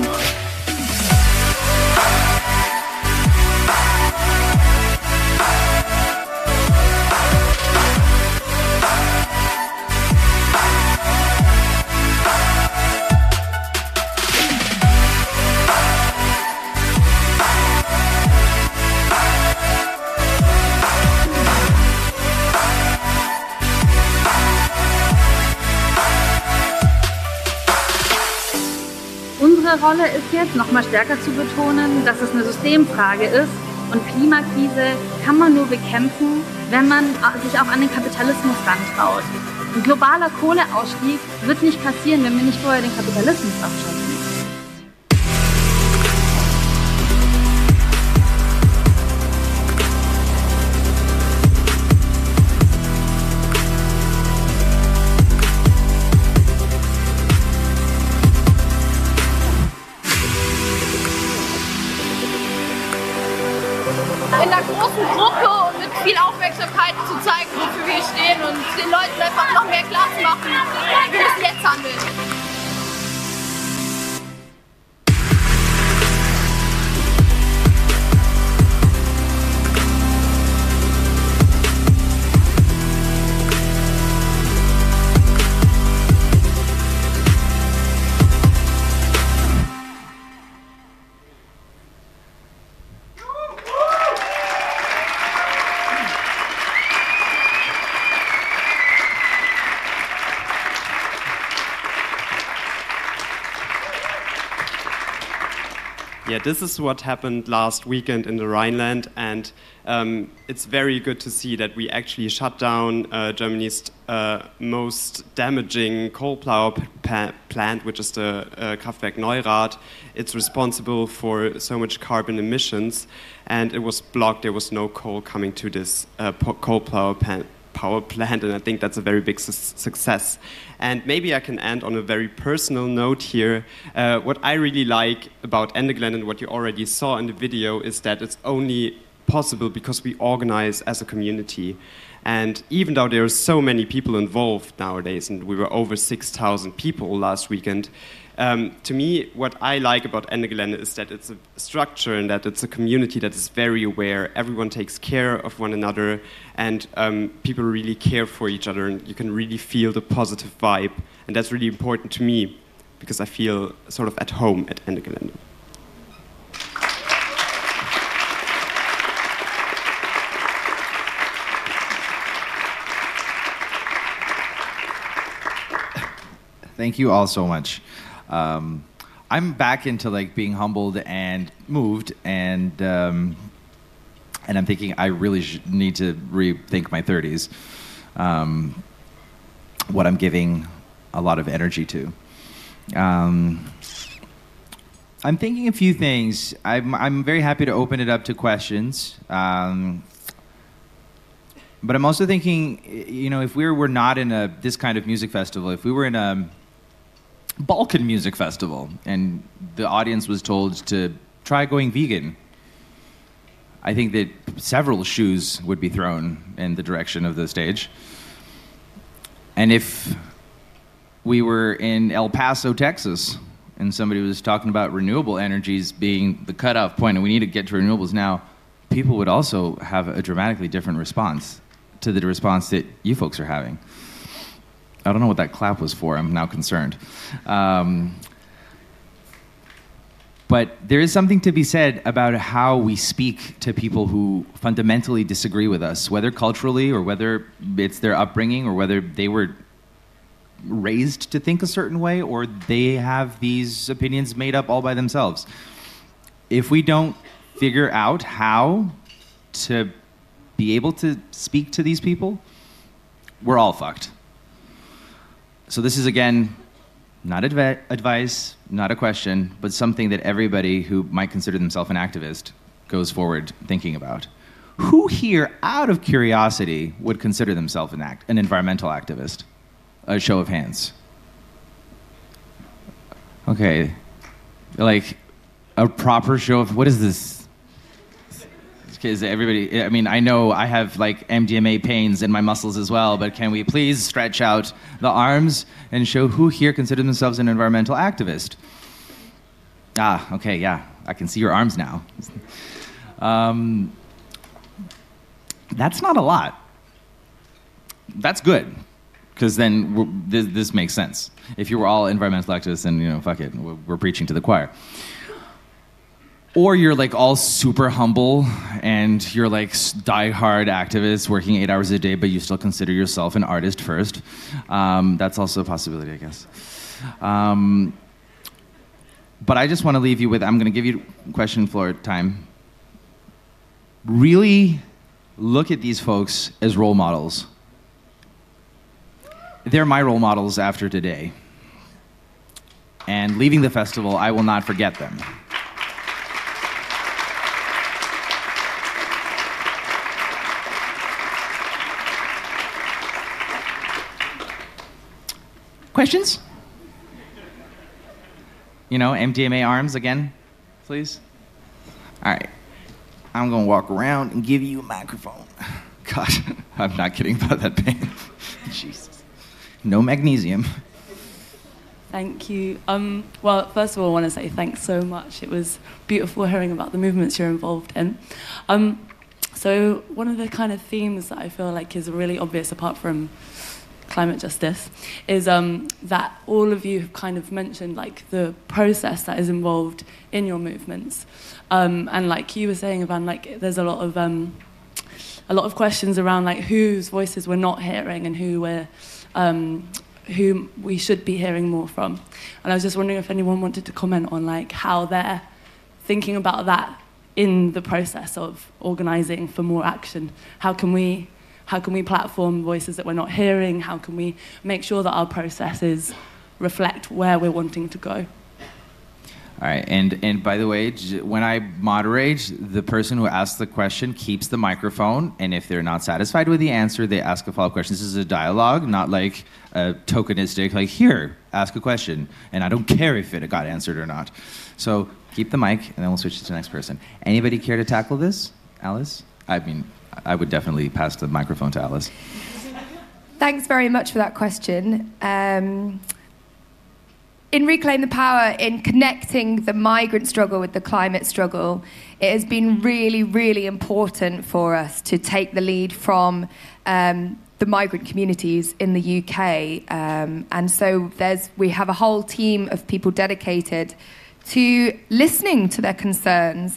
Unsere Rolle ist jetzt, noch mal stärker zu betonen, dass es eine Systemfrage ist und Klimakrise kann man nur bekämpfen, wenn man sich auch an den Kapitalismus rantraut. Ein globaler Kohleausstieg wird nicht passieren, wenn wir nicht vorher den Kapitalismus abschaffen. In einer großen Gruppe und mit viel Aufmerksamkeit zu zeigen, wofür wir stehen und den Leuten einfach noch mehr klar zu machen, wir müssen jetzt handeln. Yeah, this is what happened last weekend in the Rhineland, and it's very good to see that we actually shut down Germany's most damaging coal power plant, which is the Kraftwerk Neurath. It's responsible for so much carbon emissions, and it was blocked. There was no coal coming to this coal power plant, and I think that's a very big success. And maybe I can end on a very personal note here. What I really like about Ende Gelände and what you already saw in the video is that it's only possible because we organize as a community. And even though there are so many people involved nowadays, and we were over 6,000 people last weekend, to me, what I like about Ende Gelände is that it's a structure and that it's a community that is very aware. Everyone takes care of one another, and people really care for each other, and you can really feel the positive vibe. And that's really important to me, because I feel sort of at home at Ende Gelände. Thank you all so much. I'm back into like being humbled and moved, and I'm thinking I really need to rethink my 30s. What I'm giving a lot of energy to. I'm thinking a few things. I'm very happy to open it up to questions. But I'm also thinking, you know, if we were not in this kind of music festival, if we were in a Balkan music festival and the audience was told to try going vegan, I think that several shoes would be thrown in the direction of the stage. And if we were in El Paso, Texas, and somebody was talking about renewable energies being the cutoff point and we need to get to renewables now, people would also have a dramatically different response to the response that you folks are having. I don't know what that clap was for. I'm now concerned. But there is something to be said about how we speak to people who fundamentally disagree with us, whether culturally or whether it's their upbringing or whether they were raised to think a certain way or they have these opinions made up all by themselves. If we don't figure out how to be able to speak to these people, we're all fucked. So this is, again, not advice, not a question, but something that everybody who might consider themselves an activist goes forward thinking about. Who here, out of curiosity, would consider themselves an environmental activist? A show of hands. Okay. Like, a proper show of... What is this? Is everybody... I mean, I know I have, like, MDMA pains in my muscles as well, but can we please stretch out the arms and show who here considers themselves an environmental activist? Ah, okay, yeah. I can see your arms now. That's not a lot. That's good, because then this makes sense. If you were all environmental activists, then, you know, fuck it, we're preaching to the choir. Or you're like all super humble and you're like die-hard activists working 8 hours a day, but you still consider yourself an artist first. That's also a possibility, I guess. But I just want to leave you with, I'm going to give you question floor time. Really look at these folks as role models. They're my role models after today. And leaving the festival, I will not forget them. Questions? You know, MDMA arms again, please? All right. I'm going to walk around and give you a microphone. God, I'm not kidding about that pain. Jesus. No magnesium. Thank you. Well, first of all, I want to say thanks so much. It was beautiful hearing about the movements you're involved in. So one of the kind of themes that I feel like is really obvious apart from climate justice is that all of you have kind of mentioned like the process that is involved in your movements, and like you were saying, Ivan, like there's a lot of questions around like whose voices we're not hearing and who we should be hearing more from. And I was just wondering if anyone wanted to comment on like how they're thinking about that in the process of organizing for more action. How can we platform voices that we're not hearing? How can we make sure that our processes reflect where we're wanting to go? All right, and by the way, when I moderate, the person who asks the question keeps the microphone, and if they're not satisfied with the answer, they ask a follow-up question. This is a dialogue, not like a tokenistic, like, here, ask a question, and I don't care if it got answered or not. So keep the mic, and then we'll switch to the next person. Anybody care to tackle this? Alice? I mean, I would definitely pass the microphone to Alice. Thanks very much for that question. In Reclaim the Power, in connecting the migrant struggle with the climate struggle, it has been really, really important for us to take the lead from the migrant communities in the UK. And so we have a whole team of people dedicated to listening to their concerns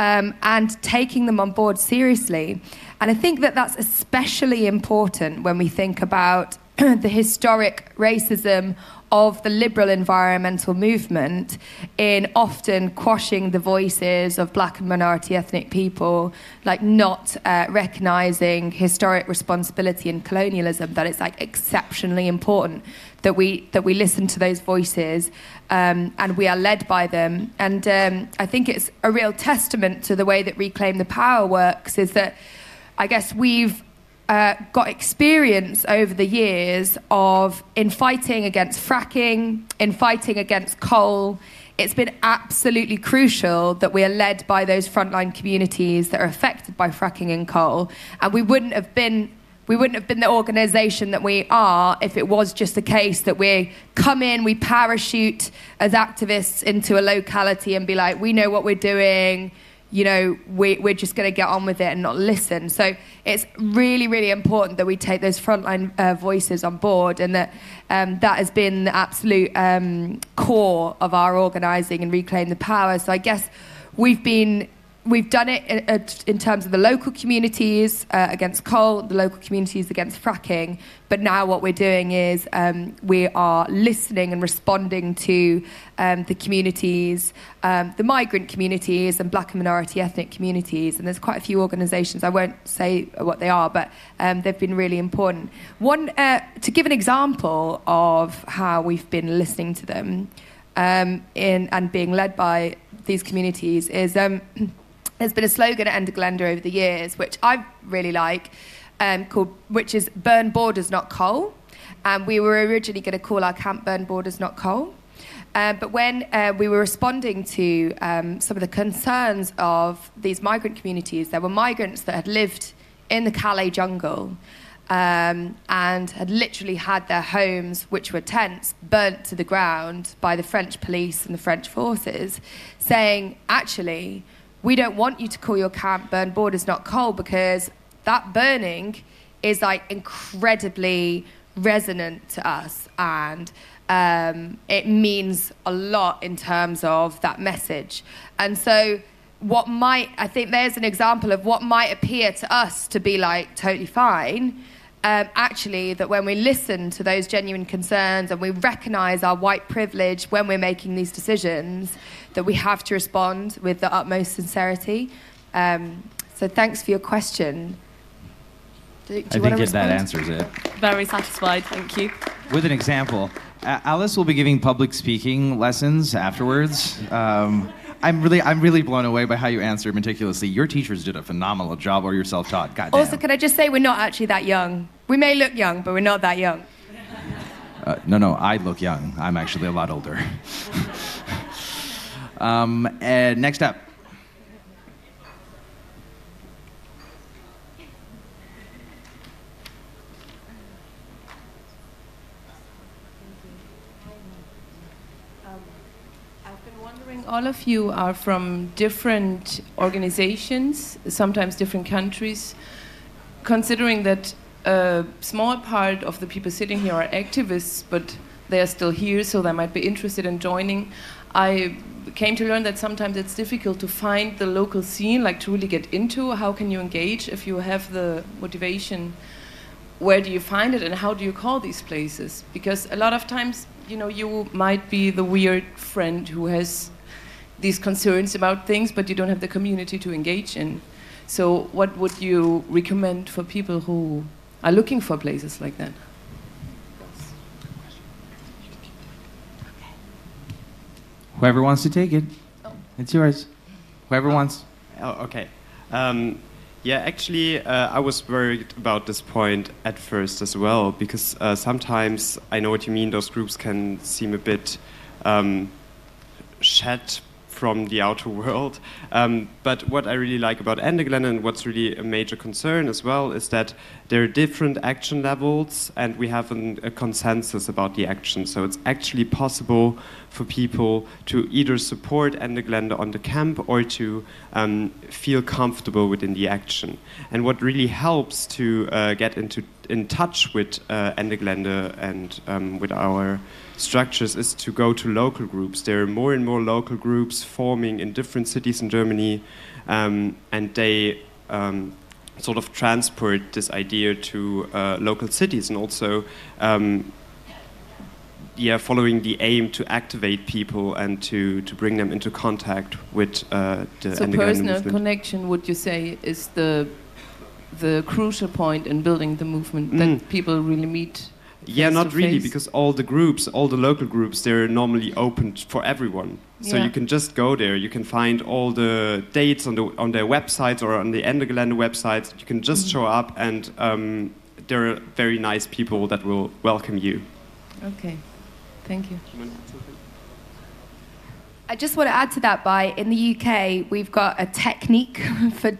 and taking them on board seriously. And I think that that's especially important when we think about the historic racism of the liberal environmental movement in often quashing the voices of black and minority ethnic people, like not recognising historic responsibility in colonialism, that it's like exceptionally important that we listen to those voices and we are led by them. And I think it's a real testament to the way that Reclaim the Power works, is that I guess we've got experience over the years in fighting against fracking, in fighting against coal. It's been absolutely crucial that we are led by those frontline communities that are affected by fracking and coal. And we wouldn't have been the organisation that we are if it was just the case that we come in, we parachute as activists into a locality and be like, we know what we're doing, you know, we're just going to get on with it and not listen. So it's really, really important that we take those frontline voices on board, and that that has been the absolute core of our organising and Reclaim the Power. So I guess we've done it in terms of the local communities against coal, the local communities against fracking, but now what we're doing is we are listening and responding to the communities, the migrant communities and black and minority ethnic communities. And there's quite a few organisations, I won't say what they are, but they've been really important. One, to give an example of how we've been listening to them and being led by these communities is... There's been a slogan at Ender Glenda over the years, which I really like, which is Burn Borders, Not Coal. And we were originally going to call our camp Burn Borders, Not Coal. But when we were responding to some of the concerns of these migrant communities, there were migrants that had lived in the Calais jungle and had literally had their homes, which were tents, burnt to the ground by the French police and the French forces, saying, actually, we don't want you to call your camp Burn Borders, Not Coal, because that burning is like incredibly resonant to us, and it means a lot in terms of that message. And so I think there's an example of what might appear to us to be like totally fine, actually, that when we listen to those genuine concerns and we recognise our white privilege when we're making these decisions, that we have to respond with the utmost sincerity. So thanks for your question. I think that answers it. Very satisfied, thank you. With an example, Alice will be giving public speaking lessons afterwards. I'm really blown away by how you answer meticulously. Your teachers did a phenomenal job, or you're self-taught. Goddamn. Also, can I just say we're not actually that young. We may look young, but we're not that young. No, I look young. I'm actually a lot older. Next up. All of you are from different organizations, sometimes different countries. Considering that a small part of the people sitting here are activists, but they are still here, so they might be interested in joining, I came to learn that sometimes it's difficult to find the local scene, like to really get into. How can you engage if you have the motivation? Where do you find it, and how do you call these places? Because a lot of times, you know, you might be the weird friend who has these concerns about things, but you don't have the community to engage in. So what would you recommend for people who are looking for places like that? Whoever wants to take it, it's yours. Whoever wants. Oh, okay. Yeah, actually, I was worried about this point at first as well, because sometimes, I know what you mean, those groups can seem a bit shed from the outer world. But what I really like about Ende Gelände, and what's really a major concern as well, is that there are different action levels, and we have a consensus about the action. So it's actually possible for people to either support Ende Gelände on the camp or to feel comfortable within the action. And what really helps to get in touch with Ende Gelände and with our structures is to go to local groups. There are more and more local groups forming in different cities in Germany, and they sort of transport this idea to local cities, and also following the aim to activate people and to bring them into contact with the So Ende Gelände personal movement. connection, would you say, is the crucial point in building the movement, that people really meet? Yeah, not really, face? because all the local groups, they're normally open for everyone. So Yeah. you can just go there. You can find all the dates on their websites or on the Ende Gelände websites. You can just show up, and there are very nice people that will welcome you. Okay, thank you. I just want to add to that in the UK, we've got a technique for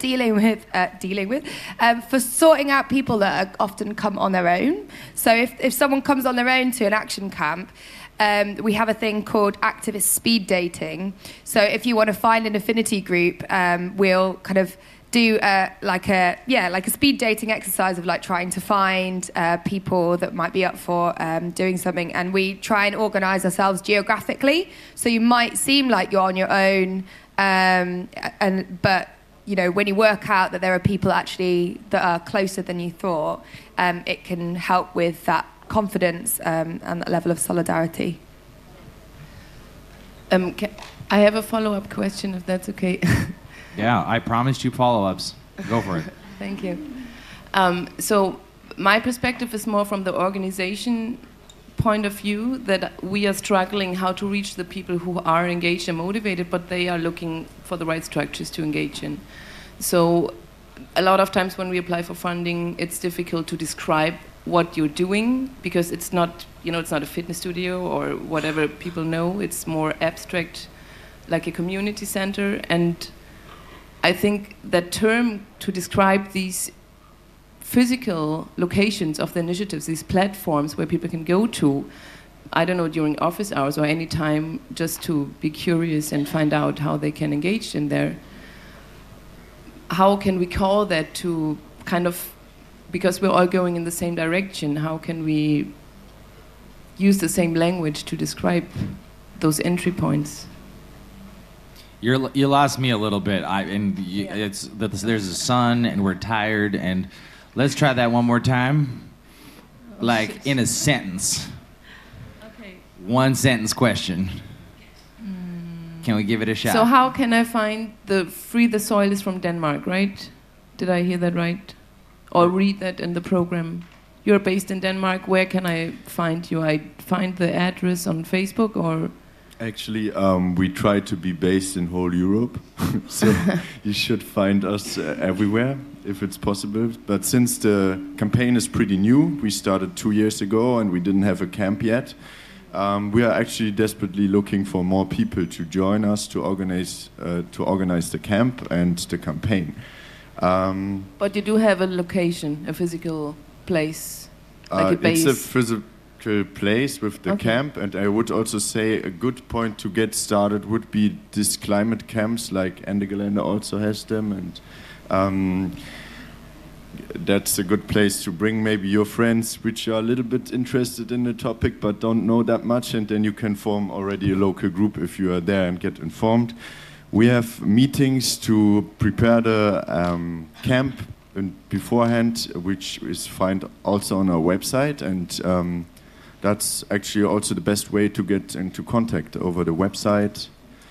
for sorting out people that often come on their own. So if someone comes on their own to an action camp, we have a thing called activist speed dating. So if you want to find an affinity group, we'll kind of do like a speed dating exercise of like trying to find people that might be up for doing something, and we try and organise ourselves geographically. So you might seem like you're on your own, but you know, when you work out that there are people actually that are closer than you thought, it can help with that confidence and that level of solidarity. I have a follow-up question, if that's okay. Yeah, I promised you follow-ups. Go for it. Thank you. So my perspective is more from the organization point of view, that we are struggling how to reach the people who are engaged and motivated, but they are looking for the right structures to engage in. So a lot of times when we apply for funding, it's difficult to describe what you're doing, because it's not, it's not a fitness studio or whatever people know. It's more abstract, like a community center. And I think that term to describe these physical locations of the initiatives, these platforms where people can go to, I don't know, during office hours or any time, just to be curious and find out how they can engage in there. How can we call that to kind of, because we're all going in the same direction, how can we use the same language to describe those entry points? You lost me a little bit. There's a sun, and we're tired, and let's try that one more time. Like in a sentence. Okay. One sentence question. Can we give it a shot? So how can I find Free the Soil is from Denmark, right? Did I hear that right? Or read that in the program? You're based in Denmark. Where can I find you? I find the address on Facebook, or? Actually, we try to be based in whole Europe, so you should find us everywhere if it's possible. But since the campaign is pretty new, we started 2 years ago and we didn't have a camp yet. We are actually desperately looking for more people to join us to organize the camp and the campaign. But you do have a location, a physical place, like a base. It's a physical place with the camp, and I would also say a good point to get started would be these climate camps, like Ende Gelände also has them, and that's a good place to bring maybe your friends which are a little bit interested in the topic but don't know that much, and then you can form already a local group if you are there and get informed. We have meetings to prepare the camp beforehand, which is found also on our website, and that's actually also the best way to get into contact, over the website.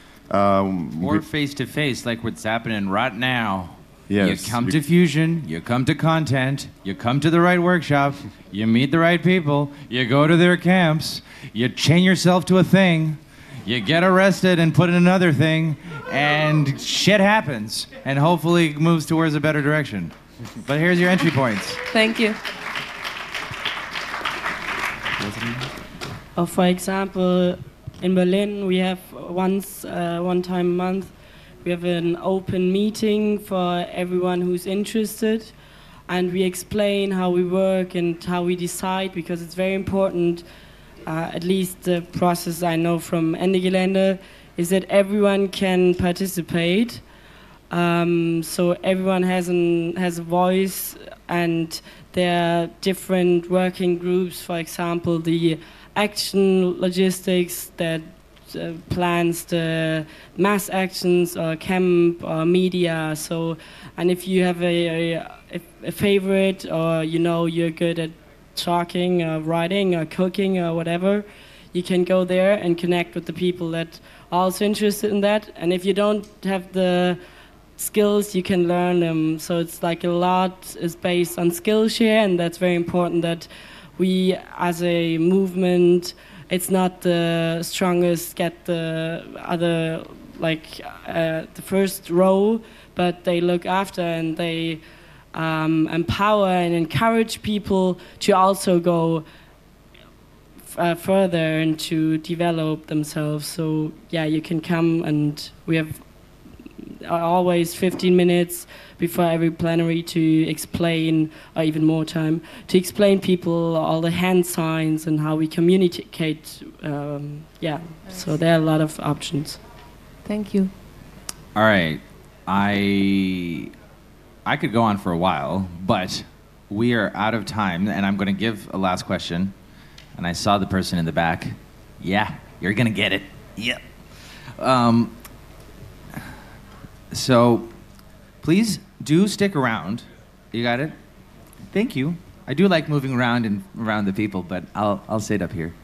Or face-to-face, like what's happening right now. Yes. You come to Fusion, you come to Content, you come to the right workshop, you meet the right people, you go to their camps, you chain yourself to a thing, you get arrested and put in another thing, and shit happens, and hopefully moves towards a better direction. But here's your entry points. Thank you. For example, in Berlin, we have one time a month, we have an open meeting for everyone who's interested, and we explain how we work and how we decide, because it's very important, at least the process I know from Ende Gelände, is that everyone can participate. So everyone has a voice, and there are different working groups. For example, the action logistics that plans the mass actions or camp or media. So, and if you have a favorite, or you're good at talking or writing or cooking or whatever, you can go there and connect with the people that are also interested in that. And if you don't have the skills, you can learn them. So it's like a lot is based on Skillshare, and that's very important that we as a movement, it's not the strongest get the other, the first row, but they look after and they empower and encourage people to also go further and to develop themselves. So yeah, you can come, and we have always 15 minutes before every plenary to explain, or even more time, to explain people all the hand signs and how we communicate. So there are a lot of options. Thank you. All right. I could go on for a while, but we are out of time, and I'm going to give a last question. And I saw the person in the back. Yeah, you're going to get it. Yep. So please do stick around. You got it? Thank you. I do like moving around and around the people, but I'll sit up here.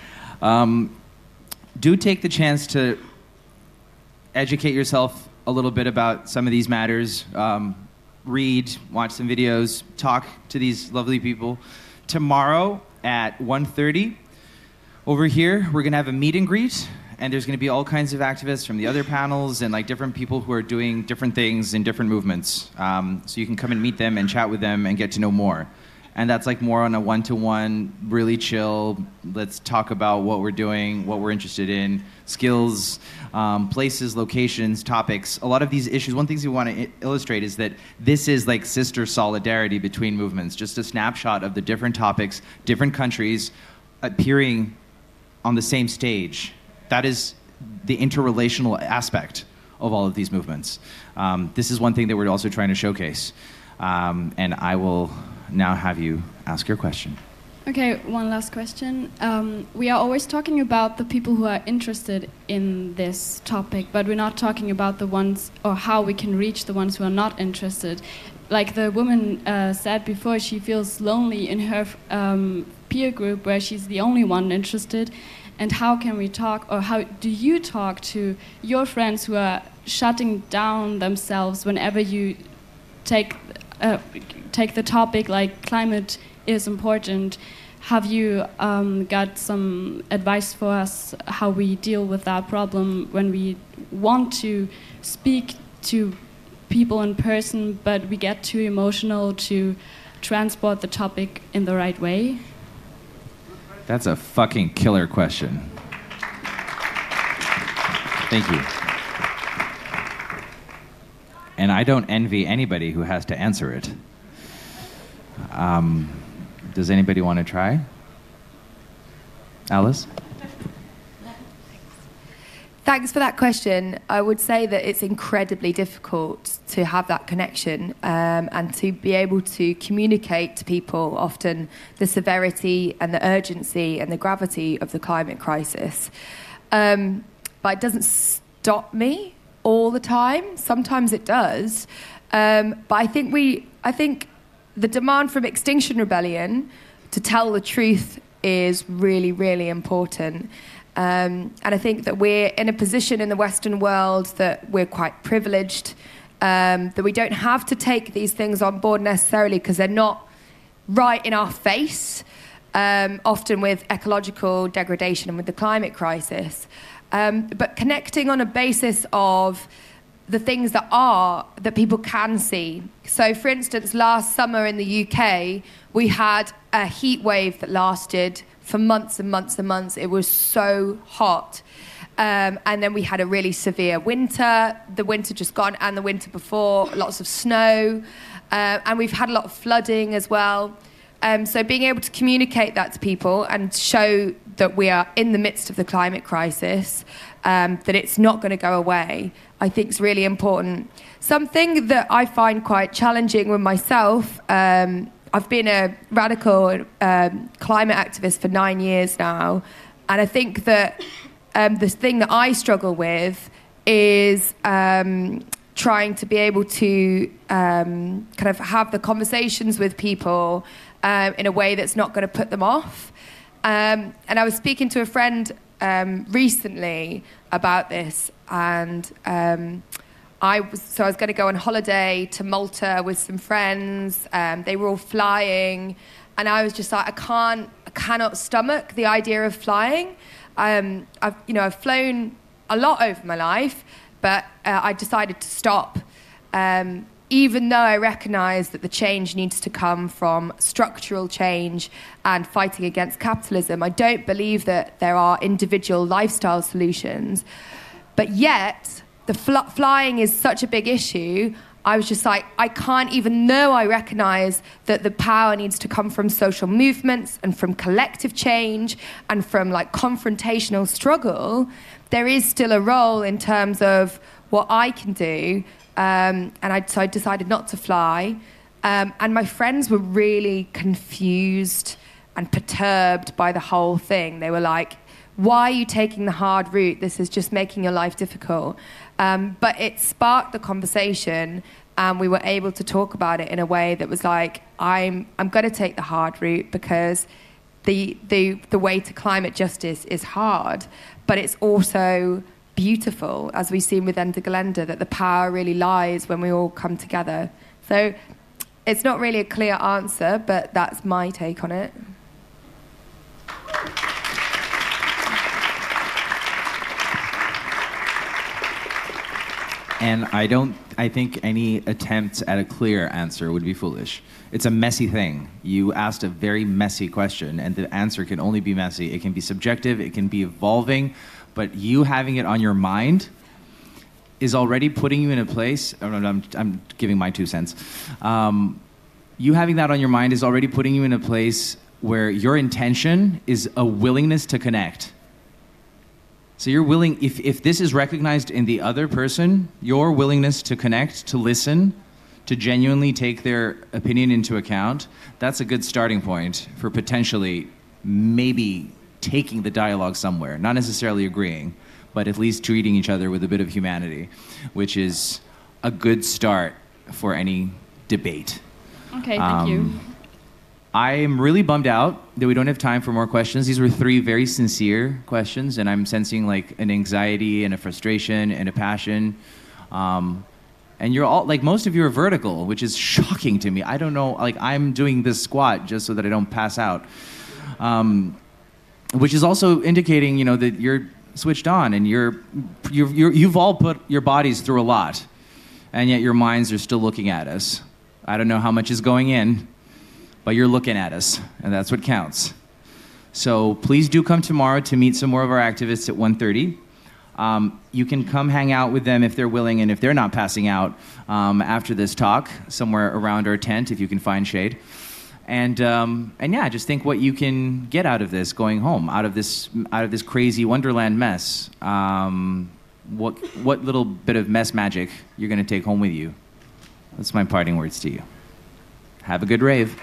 Do take the chance to educate yourself a little bit about some of these matters. Read, watch some videos, talk to these lovely people. Tomorrow at 1:30, over here, we're going to have a meet and greet. And there's going to be all kinds of activists from the other panels and different people who are doing different things in different movements. So you can come and meet them and chat with them and get to know more. And that's more on a one-to-one, really chill, let's talk about what we're doing, what we're interested in, skills, places, locations, topics. A lot of these issues, one thing we want to illustrate is that this is sister solidarity between movements, just a snapshot of the different topics, different countries appearing on the same stage. That is the interrelational aspect of all of these movements. This is one thing that we're also trying to showcase. And I will now have you ask your question. Okay, one last question. We are always talking about the people who are interested in this topic, but we're not talking about the ones, or how we can reach the ones who are not interested. Like the woman said before, she feels lonely in her peer group where she's the only one interested. And how can we talk, or how do you talk to your friends who are shutting down themselves whenever you take the topic like climate is important? Have you got some advice for us how we deal with that problem when we want to speak to people in person, but we get too emotional to transport the topic in the right way? That's a fucking killer question. Thank you. And I don't envy anybody who has to answer it. Does anybody want to try? Alice? Thanks for that question. I would say that it's incredibly difficult to have that connection and to be able to communicate to people often the severity and the urgency and the gravity of the climate crisis. But it doesn't stop me all the time. Sometimes it does. But I think the demand from Extinction Rebellion to tell the truth is really, really important. And I think that we're in a position in the Western world that we're quite privileged, that we don't have to take these things on board necessarily because they're not right in our face, often with ecological degradation and with the climate crisis. But connecting on a basis of the things that people can see. So, for instance, last summer in the UK, we had a heat wave that lasted for months and months and months. It was so hot. And then we had a really severe winter, the winter just gone, and the winter before, lots of snow. And we've had a lot of flooding as well. So being able to communicate that to people and show that we are in the midst of the climate crisis, that it's not going to go away, I think is really important. Something that I find quite challenging with myself, I've been a radical climate activist for 9 years now, and I think that the thing that I struggle with is trying to be able to kind of have the conversations with people in a way that's not going to put them off. And I was speaking to a friend recently about this, and I was going to go on holiday to Malta with some friends. They were all flying, and I was just like, I cannot stomach the idea of flying. I've flown a lot over my life, but I decided to stop. Even though I recognise that the change needs to come from structural change and fighting against capitalism, I don't believe that there are individual lifestyle solutions. But yet, the flying is such a big issue. I was just like, I can't, even though I recognise that the power needs to come from social movements and from collective change and from like confrontational struggle, there is still a role in terms of what I can do. So I decided not to fly. And my friends were really confused and perturbed by the whole thing. They were like, why are you taking the hard route? This is just making your life difficult. But it sparked the conversation, and we were able to talk about it in a way that was like, I'm going to take the hard route because the way to climate justice is hard, but it's also beautiful, as we've seen with Ende Gelände, that the power really lies when we all come together. So it's not really a clear answer, but that's my take on it. And I think any attempt at a clear answer would be foolish. It's a messy thing. You asked a very messy question, and the answer can only be messy. It can be subjective, it can be evolving, but you having it on your mind is already putting you in a place, I'm giving my 2 cents. You having that on your mind is already putting you in a place where your intention is a willingness to connect. So you're willing, if this is recognized in the other person, your willingness to connect, to listen, to genuinely take their opinion into account, that's a good starting point for potentially maybe taking the dialogue somewhere. Not necessarily agreeing, but at least treating each other with a bit of humanity, which is a good start for any debate. Okay, thank you. I am really bummed out that we don't have time for more questions. These were 3 very sincere questions, and I'm sensing like an anxiety and a frustration and a passion. And you're all, like, most of you are vertical, which is shocking to me. I don't know, like, I'm doing this squat just so that I don't pass out. Which is also indicating, you know, that you're switched on and you've all put your bodies through a lot, and yet your minds are still looking at us. I don't know how much is going in, but you're looking at us, and that's what counts. So please do come tomorrow to meet some more of our activists at 1:30. You can come hang out with them if they're willing and if they're not passing out after this talk, somewhere around our tent if you can find shade. And yeah, just think what you can get out of this going home, out of this crazy Wonderland mess. What little bit of mess magic you're going to take home with you. That's my parting words to you. Have a good rave.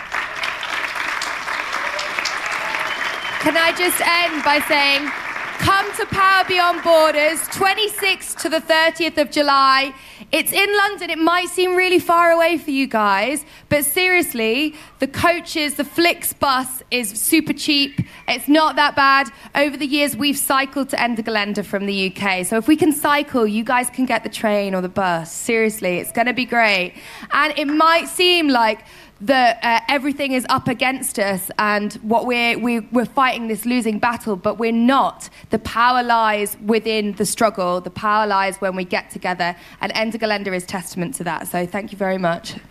Can I just end by saying, come to Power Beyond Borders, 26th to the 30th of July. It's in London. It might seem really far away for you guys, but seriously, the coaches, the Flixbus is super cheap. It's not that bad. Over the years, we've cycled to Ende Gelände from the UK. So if we can cycle, you guys can get the train or the bus. Seriously, it's going to be great. And it might seem like that everything is up against us and what we're fighting this losing battle, but we're not. The power lies within the struggle. The power lies when we get together, and Ende Gelände is testament to that. So thank you very much.